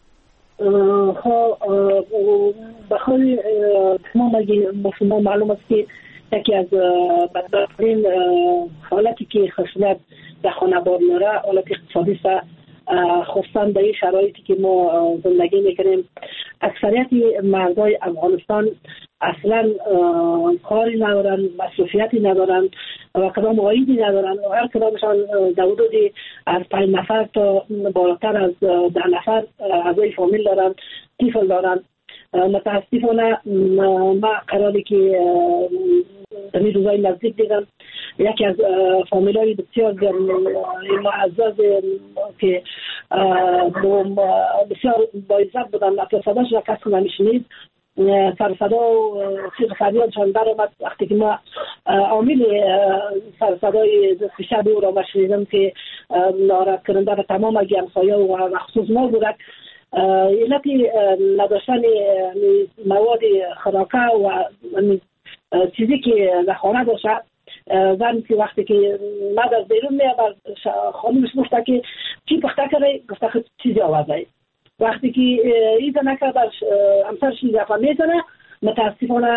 بخاطر تمام مسلمان معلوم است که یکی از بدترین حالتی که خشونت در خانواده داره حالت اقتصادی است، خصوصا در این شرایطی که ما زندگی میکنیم. اکثریت مردای افغانستان اصلا کاری ندارن، مصروفیتی ندارن و کدام عایدی ندارن و هر کدامشان در حدود از 5 نفر تا بالاتر از 10 نفر اعضای فامیل دارن، طفل دارن. متاسفانه ما قراری که در این روزهای نزدیک دیدم یکی از فامیلای بسیار معزز که بسیار با عزت بودن، اصلا صداش را کسی نمیشنید، سرصدا و صدق فریادشان برآمد. وقتی که ما عامل سرصدای شب او را شنیدم که ناراحت کننده به تمام گرمسایه و خصوص ما بود، علتی نداشتن مواد خوراکه و چیزی که در خانه داشت. زن که وقتی که بعد از بیرون میاد خانمش گفته که چی پخته کرده، گفته که چیزی آورده. وقتی که این زن نکردش همسرش این دفعه میزنه، متاسفانه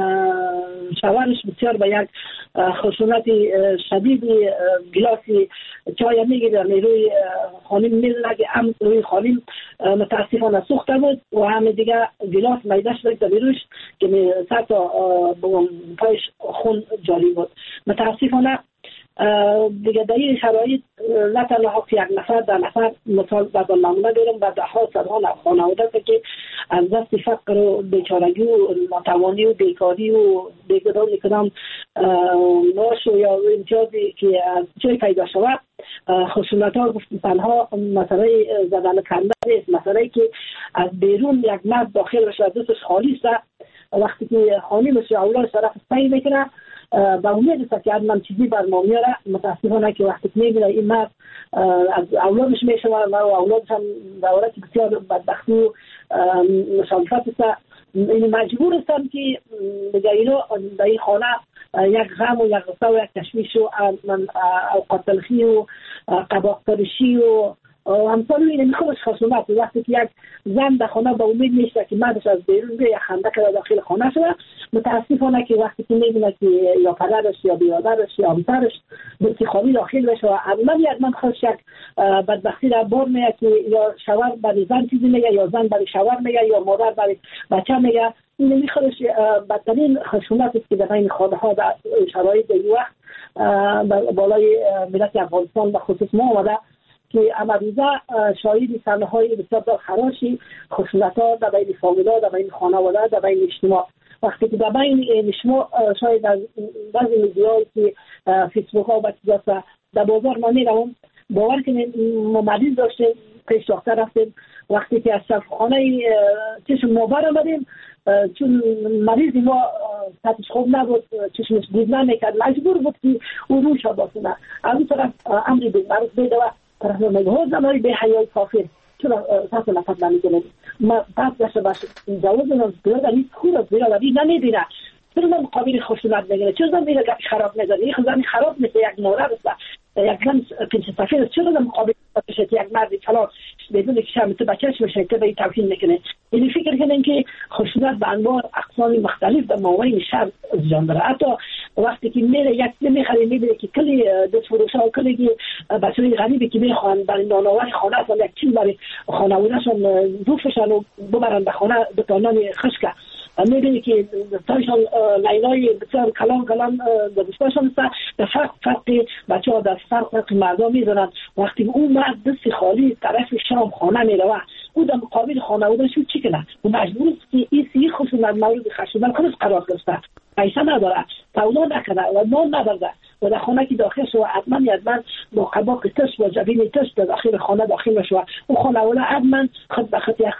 شوهرش بسیار به یک خشونت شدید گلاسی چای میگیره روی خانم میلنگه. هم روی خانم متاسفانه سوخته بود و همه دیگه گلاس میدهش رکته بیروش که سر تا پایش خون جاری بود. متاسفانه دیگه در این شرایط نه تنها یک نفر در نفر مثال بعد نمونه دارم و ده ها صدها خانواده که از دست فقر و بیچارگی و ناتوانی و بیکاری و کدام معاش و یا امتیازی که از جای پیدا شود، خشونت ها تنها مسئله زدن کنده است، مسئله که از بیرون یک مرد داخل بشه دوستش خالی است. وقتی که خانمش یا اولادش طرف پی میکنه و امید است که حتما چیزی بر ما میاره، متاسفانه که وقتی که میبینه این مرد از اولادش میشه و اولادش هم دورت بسیار بدبختی و مشالفت است، این مجبور هستن که دیگه اینا در این خانه یک غم و یک غصه و یک تشویش و اوقات تلخی و قباقترشی و همسال این میخوامش خشونت. وقتی که یک زن در خانه با امید میشه که مردش از بیرون به یک خنده کرده داخل خانه شده، متاسفانه که وقتی که میبینه که یا پدرش یا برادرش یا همسرش بلکی خالی داخل بشه و حتما خودش یک بدبختی را بار میگه که یا شوهر برای زن چیزی میگه یا زن برای شوهر میگه یا مادر برای بچه میگه. این میخوادش بدترین خشونت است که در این خانه ها در شرایط این وقت بالای ملت افغانستان به خصوص ما آمده که امروزه شاهد صحنه‌های بسیار خراشی خشونت‌ها در بین فامیل‌ها، در بین خانواده، در بین اجتماع. وقتی که در بین اجتماع شاید از بعضی میدیاهایی که فیسبوک ها و چیزا در بازار ما میروم، باور کنید ما مریض داشتیم، پیش دکتر رفتیم، وقتی که از شفاخانه چشم ما برآمدیم چون مریض ما سطحش خوب نبود، چشمش دید نمیکرد، مجبور بود که او روش ها باسونه. از اون طرف امری بالمعروف بیده و طرف مجهود زمانی به حیای کافر چرا سطح نفت نمیکنه. ما پس داشته باشه جواز از برادری خود از برادری نمیبینه، چرا من قابل خشونت میگیره، چرا من میره گفت خراب میزنه، این زنی خراب میشه، یک مورد است، یک زن پنج سفیر است، چرا من مقابل بشه یک مرد کلاس بدون که شما تو بچه‌ش بشه که به توهین میکنه. این فکر کنن که خشونت به انواع اقسام مختلف در مابین شهر جان داره. حتی وقتی که میره یک میخره میبینه که کلی دست فروشا و کلی بچه‌های غریبی که میخوان برای نانوای خانه اصلا یک چیز برای خانواده‌شون دوفشان و ببرن به خانه به تانان خشکه، میبینی که تایشان لیلای بسیار کلام دستاشان است، در فرق بچه ها در فرق مردم میزنند. وقتی اون مرد دست خالی طرف شام خانه میروه، او در مقابل خانواده‌اش چی کنه؟ او مجبور است که این سی خشونت مورد خشونت خودش قرار گرفته، پیسه نداره، تولا نکنه و نان نداره و در خانه که داخل شو حتما با قباق تش و جبین تش در داخل خانه داخل شو، او خانواده حتما خود به خود یک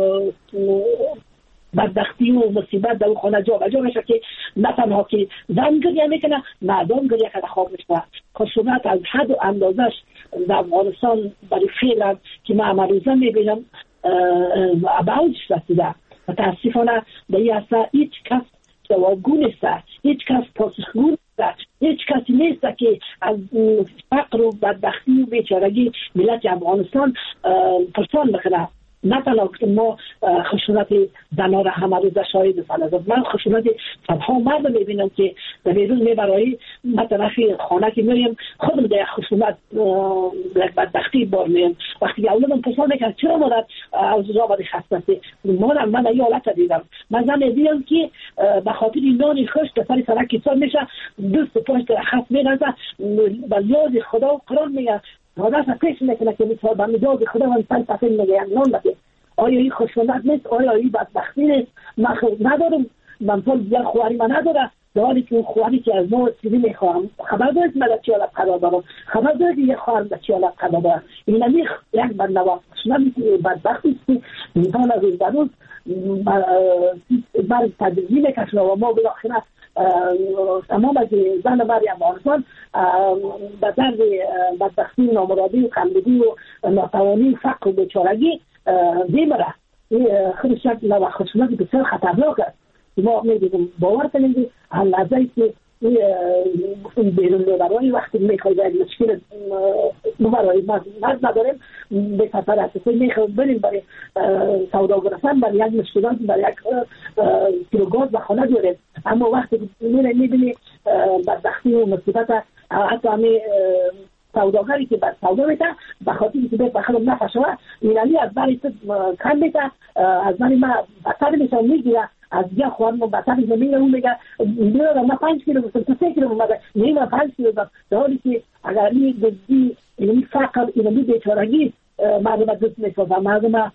بدبختی و مصیبت در اون خانه جا میشه که نه تنها که زن گریه میکنه، مردم گریه کنه خواب میشه. خشونت از حد و اندازش در افغانستان برای فعلا که من امروزه میبینم ابعادش رسیده. متاسفانه در این اصلا هیچ کس جوابگو نیست، هیچ کس پاسخگو نیست، هیچ کسی نیست که از فقر و بدبختی و بیچارگی ملت افغانستان پرسان بکنه. نه تنها که ما خشونت زنها را همه روز شاهد هستیم، من خشونت صدها مرد میبینم که در بیرون میبرایی ما طرف خانه که میریم خودم در خشونت بدبختی بار میم. وقتی که اولادم پرسان میکنن چرا مادر از جا آمدی خسته هستی، من این حالت دیدم. من زن دیدم که به خاطر نان خوش به سر سرک کسان میشه، دست پشت خط میرزه به یاد خدا و قرآن میگه حادثه پیش میکنه که مثلا به میداد خدا من سن تفیل میگه یک نان بده. آیا این خشونت نیست؟ آیا این بدبختی نیست؟ من ندارم، من پول دیگر خواری من نداره، در حالی که اون خواری که از ما چیزی میخواهم خبر دارید من چی حالت قرار دارم، خبر دارید یه خواهرم به چی حالت قرار دارم. این یک بدنواخت خشونت بدبختی است که انسان از روز به روز بر تدریجی میکشن و ما بالاخره تمام از زن بری افغانستان به درد بدبختی و نامرادی و کمبودی و ناتوانی و فقر و بیچارگی میبره. این خودش یک نوع خشونت بسیار خطرناک است. ما میگیم باور کنید لحظه‌ای که این بیرون برای وقتی میخواید یک مشکل برای مرد نداریم به سفر اساسی میخواید بریم برای سوداگر رفتن برای یک مشکلات برای یک کیلو گاز به خانه داریم، اما وقتی میبینی بدبختی و مصیبت حتی همین سوداگری که بعد سودا میده به خاطر اینکه به خودم نفشه اینالی از بری کم میده از بری ما بطر میشه میگیره از دیگه خواهر ما بطر زمین اون میگه بیره ما 5 کیلو بسیم تو 3 کیلو بسیم نیمه 5 کیلو بسیم در حالی که اگر این دزدی اینمی فقر اینمی بیچارگی مردم دوست میسازه مردم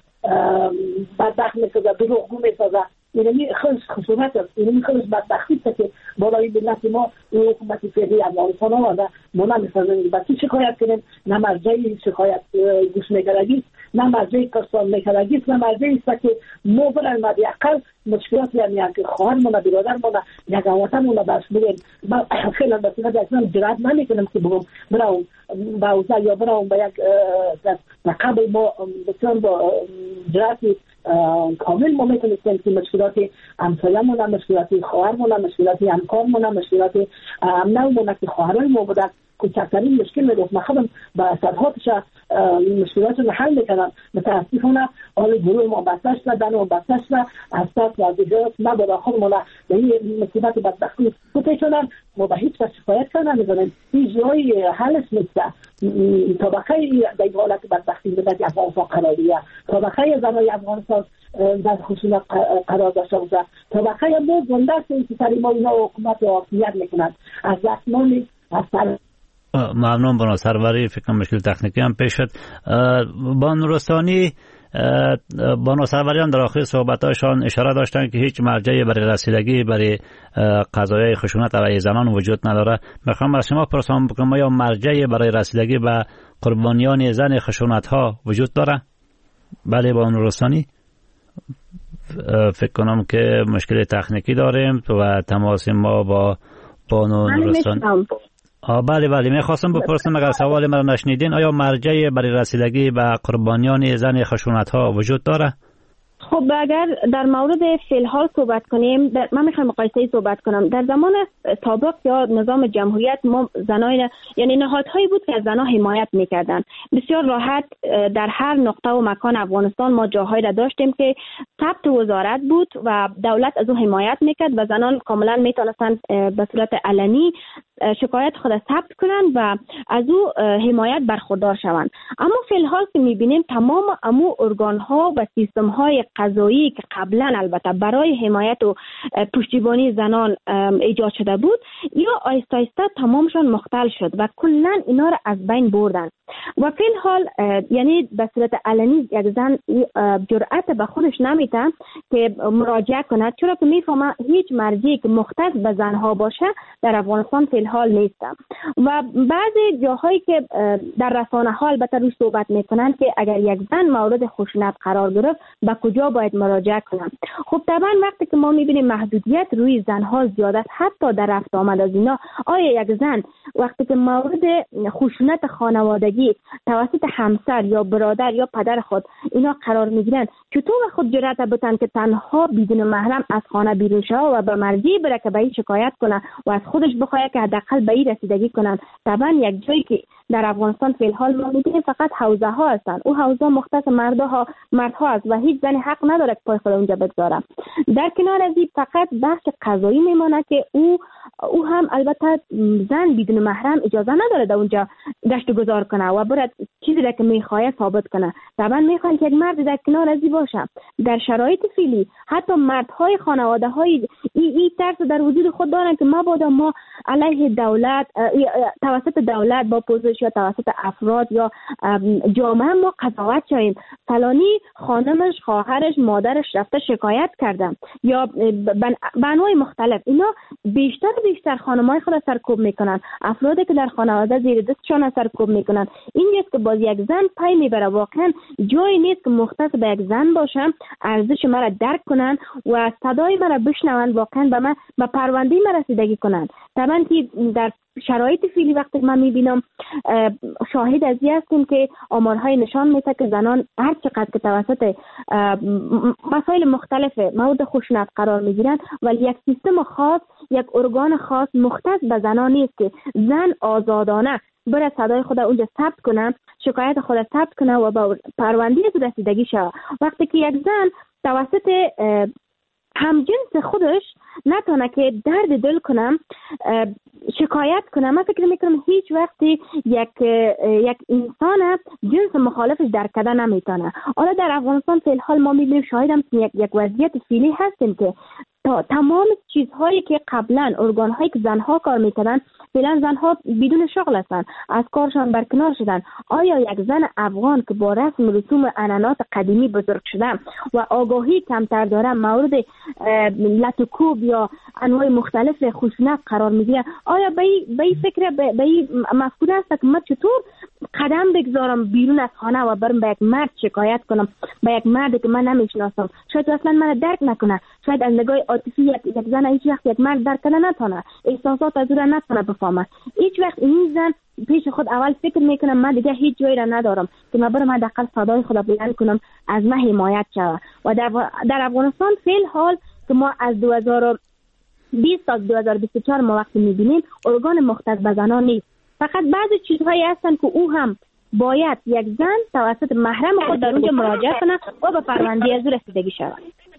بدبخت میسازه دروغگو میسازه اینمی خصوصیت است، اینمی خودش بدبختی است که بالای ملت ما این حکومت فعلی افغانستان آورده ما نمی‌فهمیم با کی شکایت کنیم. نه مرجع شکایت گوش می‌کنگی، نه مرجع کارسان می‌کنگی، نه مرجعی است که ما برای حداقل مشکلات یعنی که خواهرمون برادرمون یک هموطنمون بس بگیم ما خیلی مثلا اصلا جرأت نمی‌کنم که بگم برام با اوضاع یا برام با یک رقابت ما بسیار با جرأتی کامل ما میتونستیم که مشکلات همسایه‌مون، مشکلات خواهرمون، مشکلات همکارمون، مشکلات همنوعمون که خواهرای ما بودن کوچکترین مشکل میگفت ما خودم با صدهاتش مشکلات رو حل میکنم. متاسفانه حال گروه ما بسته شده و بسته شده از ساعت و دیگرات ما با خودمون به این مصیبت بدبختی بپیچونن ما به هیچ شکایت کنم میزنیم هیچ جایی حلش نیسته. طبقه در حالت بدبختی در افغانستان قراریه، طبقه زنای افغانستان در خشونت قرار داشته باشه، طبقه ما زنده است که سری ما اینا حکومت و حاکمیت میکنند از دستمالی از ممنون بنا سروری. فکر مشکل تکنیکی هم پیش شد. بانو رستانی بانو سروریان در آخر صحبتاشان اشاره داشتن که هیچ مرجعی برای رسیدگی برای قضایای خشونت علیه زنان وجود نداره. میخوام از شما پرسم بکنم یا مرجعی برای رسیدگی به قربانیان زن خشونت ها وجود داره؟ بله بانو رستانی، فکر کنم که مشکل تکنیکی داریم و تماس ما با بانو رستانی. بله میخواستم بپرسم اگر سوال مرا نشنیدین آیا مرجعی برای رسیدگی به قربانیان زن خشونت ها وجود داره؟ خب اگر در مورد فعل صحبت کنیم من میخوام مقایسه‌ای صحبت کنم. در زمان سابق یا نظام جمهوریت ما زنان یعنی نهادهایی بود که از زنان حمایت میکردن بسیار راحت. در هر نقطه و مکان افغانستان ما جاهایی را داشتیم که ثبت وزارت بود و دولت از او حمایت میکرد و زنان کاملا میتونستند به صورت علنی شکایت خود ثبت کنند و از او حمایت برخوردار شوند. اما فی الحال که میبینیم تمام امو ارگان ها و سیستم های قضایی که قبلا البته برای حمایت و پشتیبانی زنان ایجاد شده بود یا آیسته آیسته تمامشان مختل شد و کلا اینا را از بین بردن و فی الحال یعنی به صورت علنی یک زن جرأت به خودش نمیده که مراجعه کند، چرا که میفهمه هیچ مرجعی که مختص به زنها باشه در افغانستان فی الحال نیست. و بعضی جاهایی که در رسانه ها البته روی صحبت میکنند که اگر یک زن مورد خشونت قرار گرفت به کجا باید مراجعه کنند. خب طبعا وقتی که ما میبینیم محدودیت روی زنها زیاده حتی در رفت آمد از اینا، آیا یک زن وقتی که مورد خشونت خانوادگی توسط همسر یا برادر یا پدر خود اینا قرار میگیرن چطور خود جرأت بتن که تنها بدون محرم از خانه بیرون شه و به مرجع بره که به این شکایت کنه و از خودش بخواد که حداقل به این رسیدگی کنن؟ طبعا یک جایی که در افغانستان فی الحال ما می‌بینیم فقط حوزه ها هستن، او حوزه مختص مردها است و هیچ زنی حق نداره که پای خود اونجا بگذاره. در کنار از این فقط بحث قضایی میمونه که او هم البته زن بدون محرم اجازه نداره در اونجا گشت و گذار کنه و برد چیزی را که میخواد ثابت کنه. طبعا میخوان که یک مرد در کنار از این باشه. در شرایط فعلی حتی مردهای خانواده های این ترس در وجود خود دارن که مبادا ما علیه دولت توسط دولت با پوزش یا توسط افراد یا جامعه ما قضاوت شویم. فلانی خانمش، خواهرش، مادرش رفته شکایت کردم یا به انواع مختلف. اینا بیشتر خانم‌های خود سرکوب میکنن، افرادی که در خانواده زیر دستشان سرکوب میکنن. این نیست که باز یک زن پای میبره. واقعا جایی نیست که مختص به یک زن باشم، ارزش مرا درک کنن و صدای مرا بشنون، واقعا به من به پرونده مرا رسیدگی کنن. طبعا که در شرایط فعلی وقتی من میبینم شاهد از این هستیم که آمارهای نشان میده که زنان هر چقدر که توسط مسائل مختلف مورد خشونت قرار میگیرن، ولی یک سیستم خاص، یک ارگان خاص مختص به زنان نیست که زن آزادانه بره صدای خود اونجا ثبت کنه، شکایت خود ثبت کنه و با پرونده رسیدگی شه. وقتی که یک زن توسط همجنس خودش نتونه که درد دل کنم شکایت کنم، من فکر میکنم هیچ وقتی یک انسان جنس مخالفش درک کردن نمیتونه. حالا در افغانستان فی الحال ما میبینیم شاهدم یک وضعیت فعلی هستیم که تمام چیزهایی که قبلا ارگان‌هایی که زنها کار میکردن، فعلا زنها بدون شغل هستن، از کارشان برکنار شدن. آیا یک زن افغان که با رسم و رسوم عنعنات قدیمی بزرگ شده و آگاهی کمتر داره مورد لط و کوب یا انواع مختلف خشونت قرار میگیره، آیا به این فکر به این مفکوره است که من چطور قدم بگذارم بیرون از خانه و برم به یک مرد شکایت کنم، به یک مرد که من نمیشناسم، شاید اصلا من درک نکنه، شاید از نگاه عاطفی یک زن هیچ وقت یک مرد درک نتونه، احساسات از او نتونه بفهمه. هیچ وقت این زن پیش خود اول فکر میکنم من دیگه هیچ جایی را ندارم که من برم حداقل صدای خود بلند کنم، از من حمایت شوه. و در افغانستان فی الحال که ما از 2020 تا 2024 ما وقتی میبینیم ارگان مختص به زنان نیست، فقط بعضی چیزهایی هستن که او هم باید یک زن توسط محرم خود در اونجا مراجعه کنه و به پرونده از رسیدگی شود.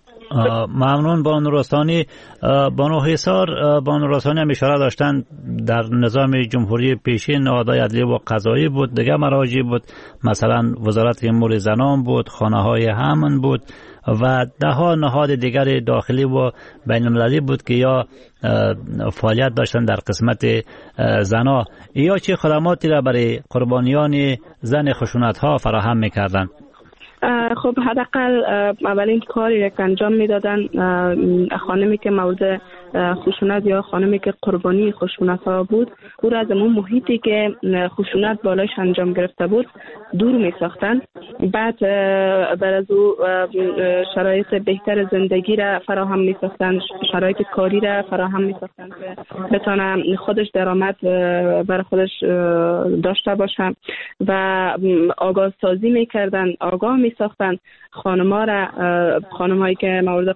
ممنون بانو رستانی. بانو حصار، بانو رستانی هم اشاره داشتن در نظام جمهوری پیشین نهادهای عدلیه و قضایی بود، دیگه مراجع بود، مثلا وزارت امور زنان بود، خانه های امن بود و ده نهاد دیگر داخلی و بین المللی بود که یا فعالیت داشتن در قسمت زنا. یا چه خدماتی را برای قربانیان زن خشونت ها فراهم میکردن؟ خب حداقل اولین کاری که انجام میدادن خانمی که مورد خشونت یا خانمی که قربانی خشونت ها بود، او را از اون محیطی که خشونت بالایش انجام گرفته بود دور می ساختن. بعد بر از او شرایط بهتر زندگی را فراهم می ساختن، شرایط کاری را فراهم می ساختن که بتونه خودش درآمد بر خودش داشته باشه و آگاه سازی می کردن، آگاه می ساختن خانم‌ها را، خانم‌هایی که مورد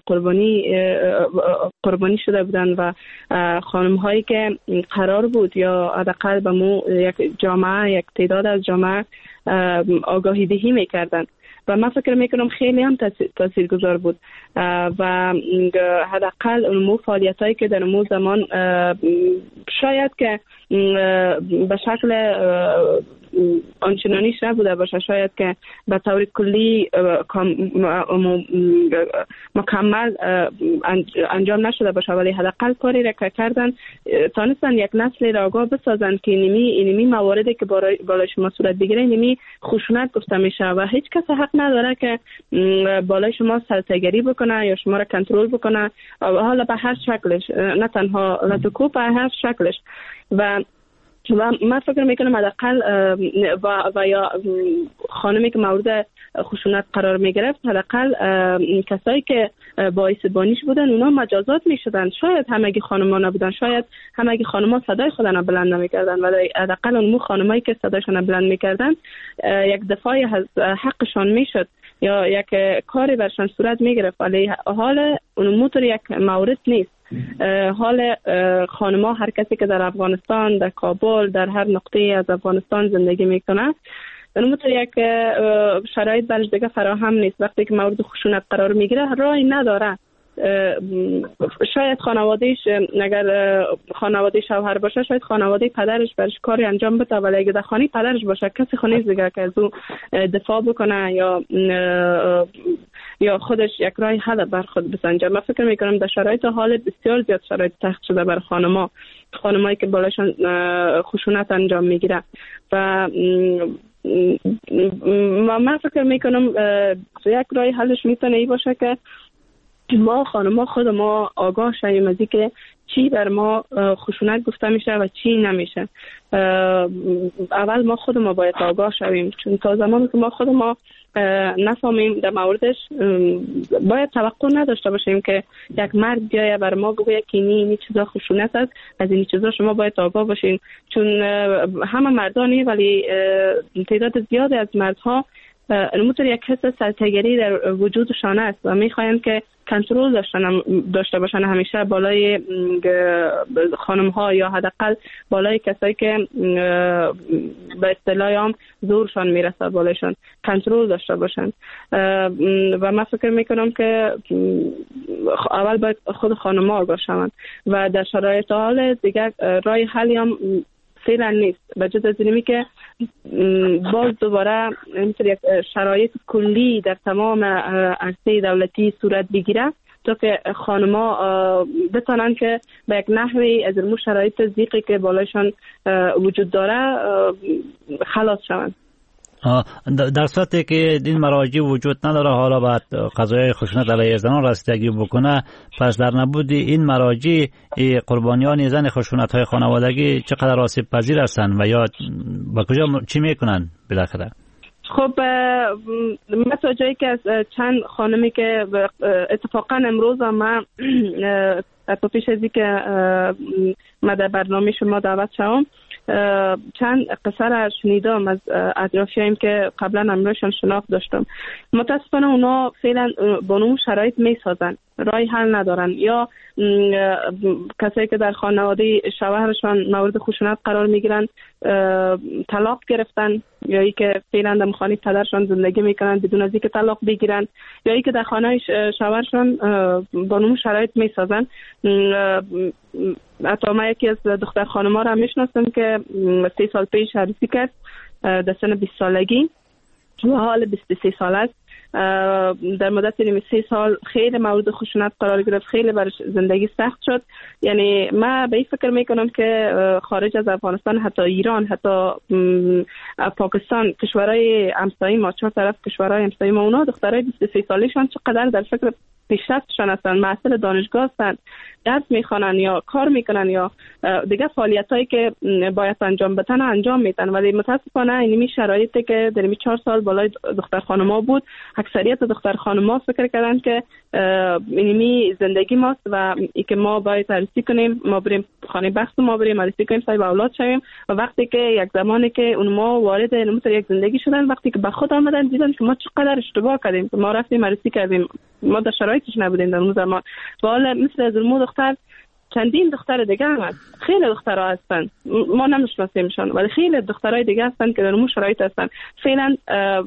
قربانی شده بودن و خانم‌هایی که قرار بود یا حداقل به مو یک جامعه، یک تعداد از جامعه آگاهی دهی می‌کردن و من فکر میکنم خیلی هم تاثیرگذار بود و حداقل اون فعالیتایی که در اون زمان شاید که به شکل آنچنانیش نبوده باشه، شاید که به طور کلی مکمل انجام نشده باشه، ولی حداقل کاری را که کردن تانستن یک نسل را آگاه بسازن که اینمی مواردی که بالای شما صورت بگیره اینمی خشونت گفته میشه و هیچ کس حق نداره که بالای شما سلطه‌گری بکنه یا شما را کنترل بکنه، حالا به هر شکلش، نه تنها لطکو، به هر شکلش. و من فکر میکنم حداقل و یا خانمی که مورد خشونت قرار میگرفت، حداقل کسایی که باعث بانیش بودن اونا مجازات میشدن. شاید همگی خانما نبودن، شاید همگی خانما صدای خودن بلند نمیکردن، ولی حداقل اون خانمایی که صدایشون بلند میکردن یک دفاعی از حقشان میشد یا یک کاری برشان صورت میگرفت. ولی حال اون موتور یک مورد نیست. حال خانم‌ها، هر کسی که در افغانستان، در کابل، در هر نقطه از افغانستان زندگی میکنه، اونموتر یک شرایط برش دیگه فراهم نیست. وقتی که مورد خشونت قرار میگیره راهی نداره. شاید خانوادهش، اگر خانواده شوهر باشه، شاید خانواده پدرش برش کاری انجام بده، ولی اگه در خانه پدرش باشه کسی خونه دیگه که از او دفاع بکنه یا یا خودش یک راه حل بر خود بسنجه. من فکر میکنم در شرایط حال بسیار زیاد شرایط سخت شده بر خانمایی که بالاشان خشونت انجام میگیره و من فکر میکنم یک راه حلش میتونه ای باشه که ما خانم‌ها خود ما آگاه شویم از اینکه چی بر ما خشونت گفته میشه و چی نمیشه. اول ما خود ما باید آگاه شویم، چون تا زمانی که ما خود ما نفهمیم در موردش باید توقع نداشته باشیم که یک مرد بیایه بر ما بگه که این چیزا خشونت است، از این چیزا شما باید آگاه باشین. چون همه مردانی ولی تعداد زیادی از مردها نموتر یک حس سلطه‌گری در وجودشان است و میخواین که کنترل داشته باشن همیشه بالای خانم ها یا حداقل بالای کسایی که به اصطلاح هم زورشان میرسه بالایشان کنترل داشته باشن. و من فکر میکنم که اول باید خود خانم ها آگاه شوند و در شرایط حال دیگر راه حلی هم فعلا نیست، به جز از اینمی که باز دوباره یک شرایط کلی در تمام عرصه دولتی صورت بگیره تا که خانم‌ها بتونن که به یک نحوی از اون شرایط ضیقی که بالایشان وجود داره خلاص شوند. در صورتی که این مراجع وجود نداره، حالا بعد قضایای خشونت علیه زنان رسیدگی بکنه، پس در نبود این مراجع قربانیان زن خشونت‌های خانوادگی چقدر آسیب پذیر هستند و یا با کجا چی میکنن بالاخره؟ خب من تا جایی که از چند خانمی که اتفاقا امروز من پیش ازی که من در برنامه شما دعوت شدم چند قصه را شنیدم از اطرافیانم که قبلا امروزشان شناخت داشتم. متاسفانه اونا فعلا با اون شرایط میسازن، رای حل ندارن، یا کسایی که در خانواده شوهرشان مورد خشونت قرار میگیرن طلاق گرفتن، یا ای که فعلا در خانه پدرشان زندگی میکنن بدون از اینکه طلاق بگیرن، یا ای که در خانه شوهرشان با اون شرایط میسازن. حتی من یکی از دختر خانم‌ها را میشناسم که 3 سال پیش عروسی کرد در سن 20 سالگی و حال 23 سال است. در مدت 3 سال خیلی مورد خشونت قرار گرفت، خیلی برش زندگی سخت شد. یعنی من به این فکر میکنم که خارج از افغانستان، حتی ایران، حتی پاکستان، کشورهای همسایه ما، 4 طرف کشورهای همسایه ما، اونا دخترای 23 سالشان چقدر در فکر پیشرفتشان هستن، محصل دانشگاه هستن، درس میخوانن یا کار میکنن یا دیگه فعالیتایی که باید انجام بدن انجام میدن. ولی متاسفانه اینمی شرایطی که در این 4 سال بالای دختر خانم‌ها بود، اکثریت دختر خانم‌ها فکر کردن که اینمی زندگی ماست و ای که ما باید عروسی کنیم، ما بریم خانه بخت، ما بریم عروسی کنیم، صاحب اولاد شویم. و وقتی که یک زمانی که اون ما وارد نموتر یک زندگی شدن، وقتی که به خود آمدن دیدن که ما چقدر اشتباه کردیم، ما رفتیم عروسی کردیم، ما در شرایطش نبودیم در اون زمان. و حالا مثل از اون دختر چندین دختر دیگه هم هست، خیلی دخترها هستن ما نمیشناسیمشون، ولی خیلی دخترای دیگه هستن که در اون شرایط هستن. فعلا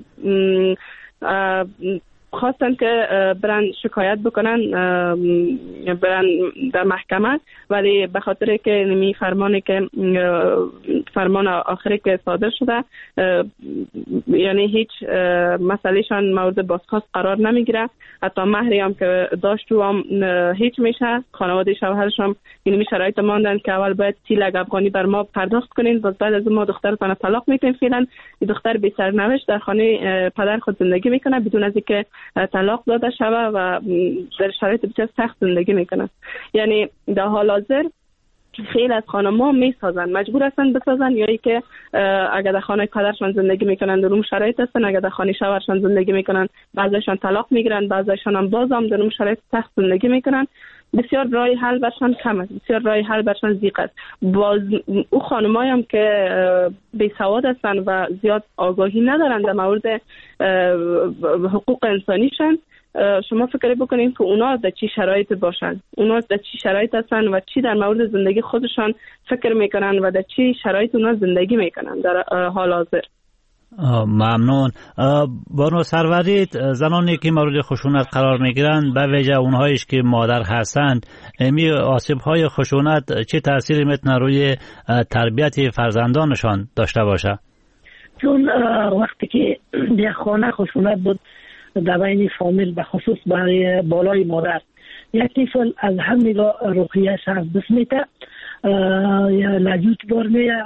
خواستن که برن شکایت بکنن، برن در محکمه، ولی به خاطر که نمی فرمانی که فرمان آخری که صادر شده، یعنی هیچ مسئلهشان مورد بازخواست قرار نمیگیره. حتی مهری هم که داشت و هم هیچ میشه. خانواده شوهرش هم اینمی شرایط ماندن که اول باید 30 لک افغانی بر ما پرداخت کنین، باز بعد از ما دخترتان طلاق میتین. فعلا این دختر بی سرنوشت در خانه پدر خود زندگی میکنه بدون از اینکه طلاق داده شوه و در شرایط بسیار سخت زندگی میکنه. یعنی در حال حاضر خیلی از خانم‌ها میسازن، مجبور هستن بسازن، یا ای که اگر در خانه پدرشان زندگی میکنن در اون شرایط هستن، اگر در خانه شوهرشان زندگی میکنن بعضیشان طلاق میگیرن، بعضیشان هم بازم در اون شرایط سخت زندگی میکنن. بسیار راه حل برشان کم است، بسیار راه حل برشان ضیق است. باز او خانمایی هم که بی سواد هستن و زیاد آگاهی ندارن در مورد حقوق انسانیشان، شما فکر بکنید که اونا در چی شرایط باشن، اونا در چی شرایط هستن و چی در مورد زندگی خودشان فکر میکنن و در چی شرایط اونا زندگی میکنن در حال حاضر. ممنون. بانو سرورید، زنانی که مورد خشونت قرار میگیرند به ویژه اونهایش که مادر هستند، می آسیب های خشونت چه تأثیری میتونه روی تربیت فرزندانشان داشته باشه؟ چون وقتی که در خانه خشونت بود در بین فامیل به خصوص برای بالای مادر. یک طفل از همین روحیه‌اش از دست میده، لجوج بار میه،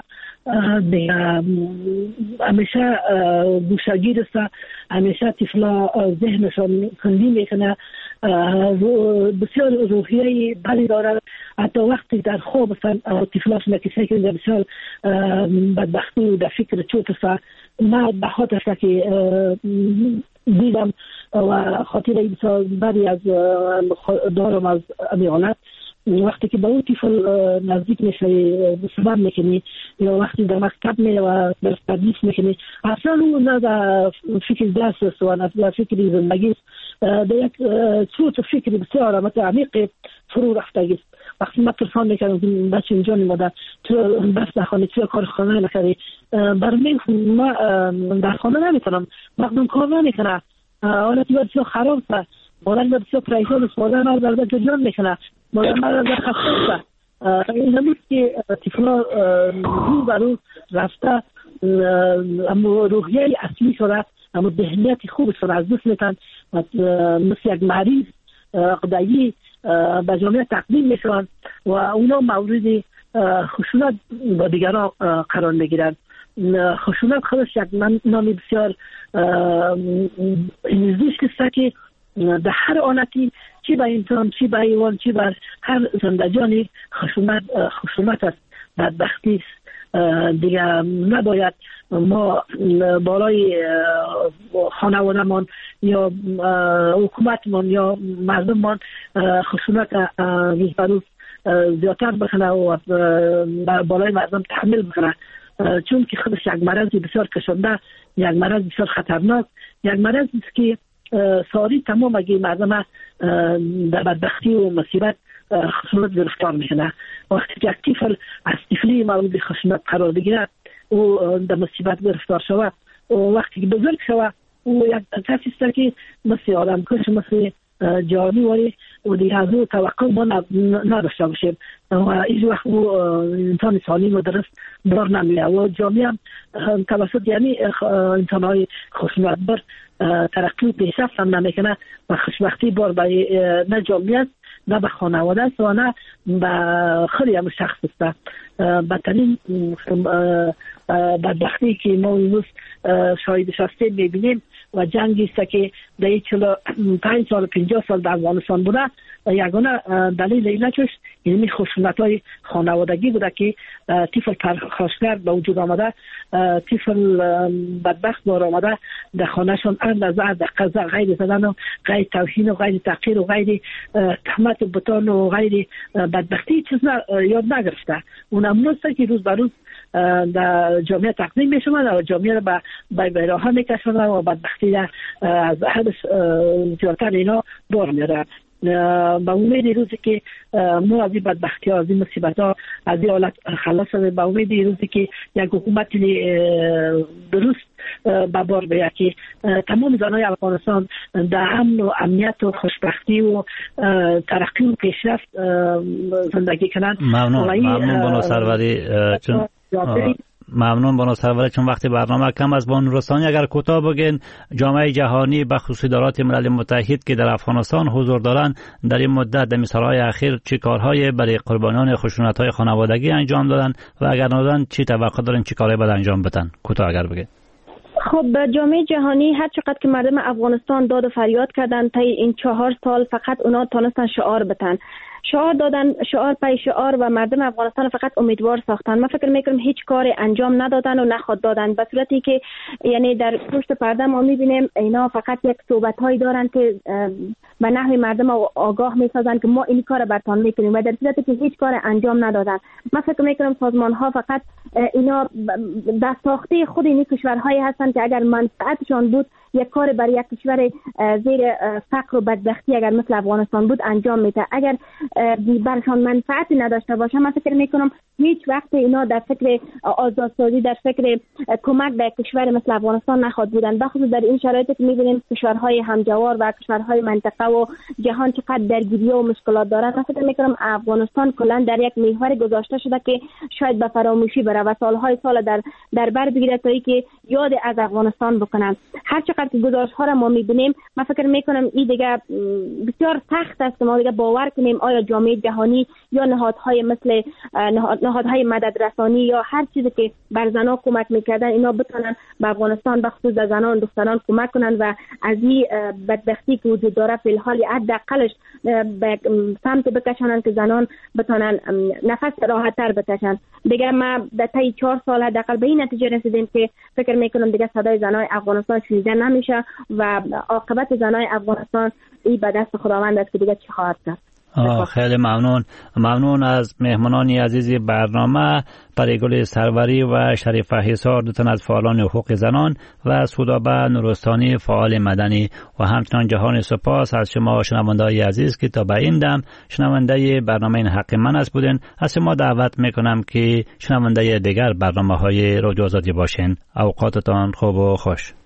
همیشه گوشگیر است، همیشه طفلا ذهنشان کندی میکنه، بسیار روحیه بدی دارد. حتی وقتی در خواب طفلاش نکشه که بسیار بدبختی و در فکر چوت است. من به خاطر است که دیدم و خاطر بسیار بدی از دارم از امیانت. وقتی که به اون طفل نزدیک میشه صبر میکنی یا وقتی در مکتب می و در تدریس میکنی، اصلا اون نه در فکر درس است و نه در فکر زندگی است، در یک صورت فکر بسیار عمیق فرو رفته است. وقتی من تلفن میکنم بچه اینجا نیمده تو بس نخوانی، تو کار خانه نکردی، برای من در خانه نمیتونم، مقدم کار نمیکنه، حالتی بسیار خراب است، مادر بسیار پریشان است، مادر من در جان میکنه، مادر من در خفته است. این نمیست که طفلا روز بر روز رفته اما روحیه اصلی شده، اما ذهنیت خوب شده از دست میتن، مثل یک مریض عقده‌ای به جامعه تقدیم میشوند و اونا مورد خشونت با دیگران قرار میگیرند. خشونت خودش یک نامی بسیار زیست است که در هر آنتی، چی به انسان، چی به حیوان، چی به هر زندگانی خشونت است، بدبختی است. دیگه نباید ما بالای خانواده‌مان یا حکومتمان یا مردممان خشونت روز به روز زیادتر بکنه و بالای مردم تحمل بکنه، چون که خودش یک مرض بسیار کشنده، یک مرض بسیار خطرناک، یک مرض است که ساری تمام اگه مردم در بدبختی و مصیبت خشونت گرفتار میکنه. وقتی که یک طفل از طفلی مورد خشونت قرار بگیره او در مصیبت گرفتار شود، و وقتی که بزرگ شود او یک کسی است که مثل آدم کش، مثل جانوری و دیگه از او توقع ما نداشته باشیم و ایش وقت او انسان سالم و درست بار نمیره و جامعه هم توسط یعنی انسان های خشونت بر ترقی پیشرفت هم نمیکنه و خوشبختی بار به نه جامعه است، نه به خانواده است و نه به خیلی هم شخص است. بدترین بدبختی که ما امروز شاهدش هستیم میبینیم و جنگی است که در 45 سال 50 سال در افغانستان بوده، یگانه دلیل علتش یعنی خشونت‌های خانوادگی بوده که طفل پرخاشگر به وجود آمده، طفل بدبخت بار آمده در خانهشون اندازه در قضا غیر زدن و غیر توهین و غیر تحقیر و غیر تهمت بتان و غیر بدبختی چیز یاد نگرفته. اون امروز که روز به روز در جامعه تقدیم می شود و جامعه را به بیراه میکشند و بدبختی را از حدش زیادتر اینا بار میاره. با امید روزی که ما از این بدبختی ها، از این مصیبت ها، از این حالت خلاص شدیم، با امید روزی که یک حکومت درست به بار بیاید که تمام زنای افغانستان در امن و امنیت و خوشبختی و ترقی و پیشرفت زندگی کنند. ممنون بانو سروری، ممنون بانو سروری، چون وقتی برنامه کم از بانو رسانی اگر کوتاه بگین جامعه جهانی به خصوص ادارات ملل متحد که در افغانستان حضور دارند در این مدت در سالهای اخیر چه کارهای برای قربانیان خشونت‌های خانوادگی انجام دادن و اگر ندادن چی توقع دارن چه کارهای باید انجام بدن؟ کوتاه اگر بگین. خب جامعه جهانی هر چقدر که مردم افغانستان داد و فریاد کردن تا این 4 سال فقط اونا تونستن شعار بتن، شعار دادن، شعار پای شعار و مردم افغانستان فقط امیدوار ساختن. من فکر میکنم هیچ کار انجام ندادن و نخواد دادن، به صورتی که یعنی در پشت پرده ما میبینیم اینا فقط یک صحبت هایی دارن که به نحوی مردم آگاه میسازن که ما این کار برتان میکنیم و در صورتی که هیچ کار انجام ندادن. من فکر میکنم سازمان ها فقط اینا در ساخته خود این کشورهایی هستن که اگر منفعتشان بود یک کار برای یک کشور زیر فقر و بدبختی اگر مثل افغانستان بود انجام میده، اگر برشان منفعتی نداشته باشه من فکر میکنم هیچ وقت اینا در فکر آزادسازی، در فکر کمک به کشور مثل افغانستان نخواد بودن، بخصوص در این شرایطی که میبینیم کشورهای همجوار و کشورهای منطقه و جهان چقدر درگیری و مشکلات دارند. من فکر میکنم افغانستان کلا در یک محور گذاشته شده که شاید به فراموشی بره و سالهای سال در بر بگیره تا اینکه یاد از افغانستان بکنن. هر چقدر چقدر که گزارش ها را ما میبینیم، من فکر میکنم این دیگه بسیار سخت است که ما دیگه باور کنیم آیا جامعه جهانی یا نهادهای مثل نهادهای مدد رسانی یا هر چیزی که بر زنان کمک میکردن اینا بتونن به افغانستان به خصوص زنان و دختران کمک کنن و از این بدبختی که وجود داره فی الحال حداقلش به سمت بکشونن که زنان بتونن نفس راحت تر بکشن. دیگه ما در طی 4 سال حداقل به این نتیجه رسیدیم که فکر میکنم دیگه صدای زنای افغانستان شنیده نمیشه و عاقبت زنای افغانستان این به دست خداوند است که دیگه چی خواهد کرد. خیلی ممنون از مهمانان عزیز برنامه پریگل سروری و شریفه حصار، دو تن از فعالان حقوق زنان، و سودابه نورستانی فعال مدنی، و همچنان جهان سپاس از شما شنونده‌های عزیز که تا به این دم شنونده برنامه این حق من است بودین. از شما دعوت میکنم که شنونده دیگر برنامه‌های رادیو آزادی باشین. اوقاتتان خوب و خوش.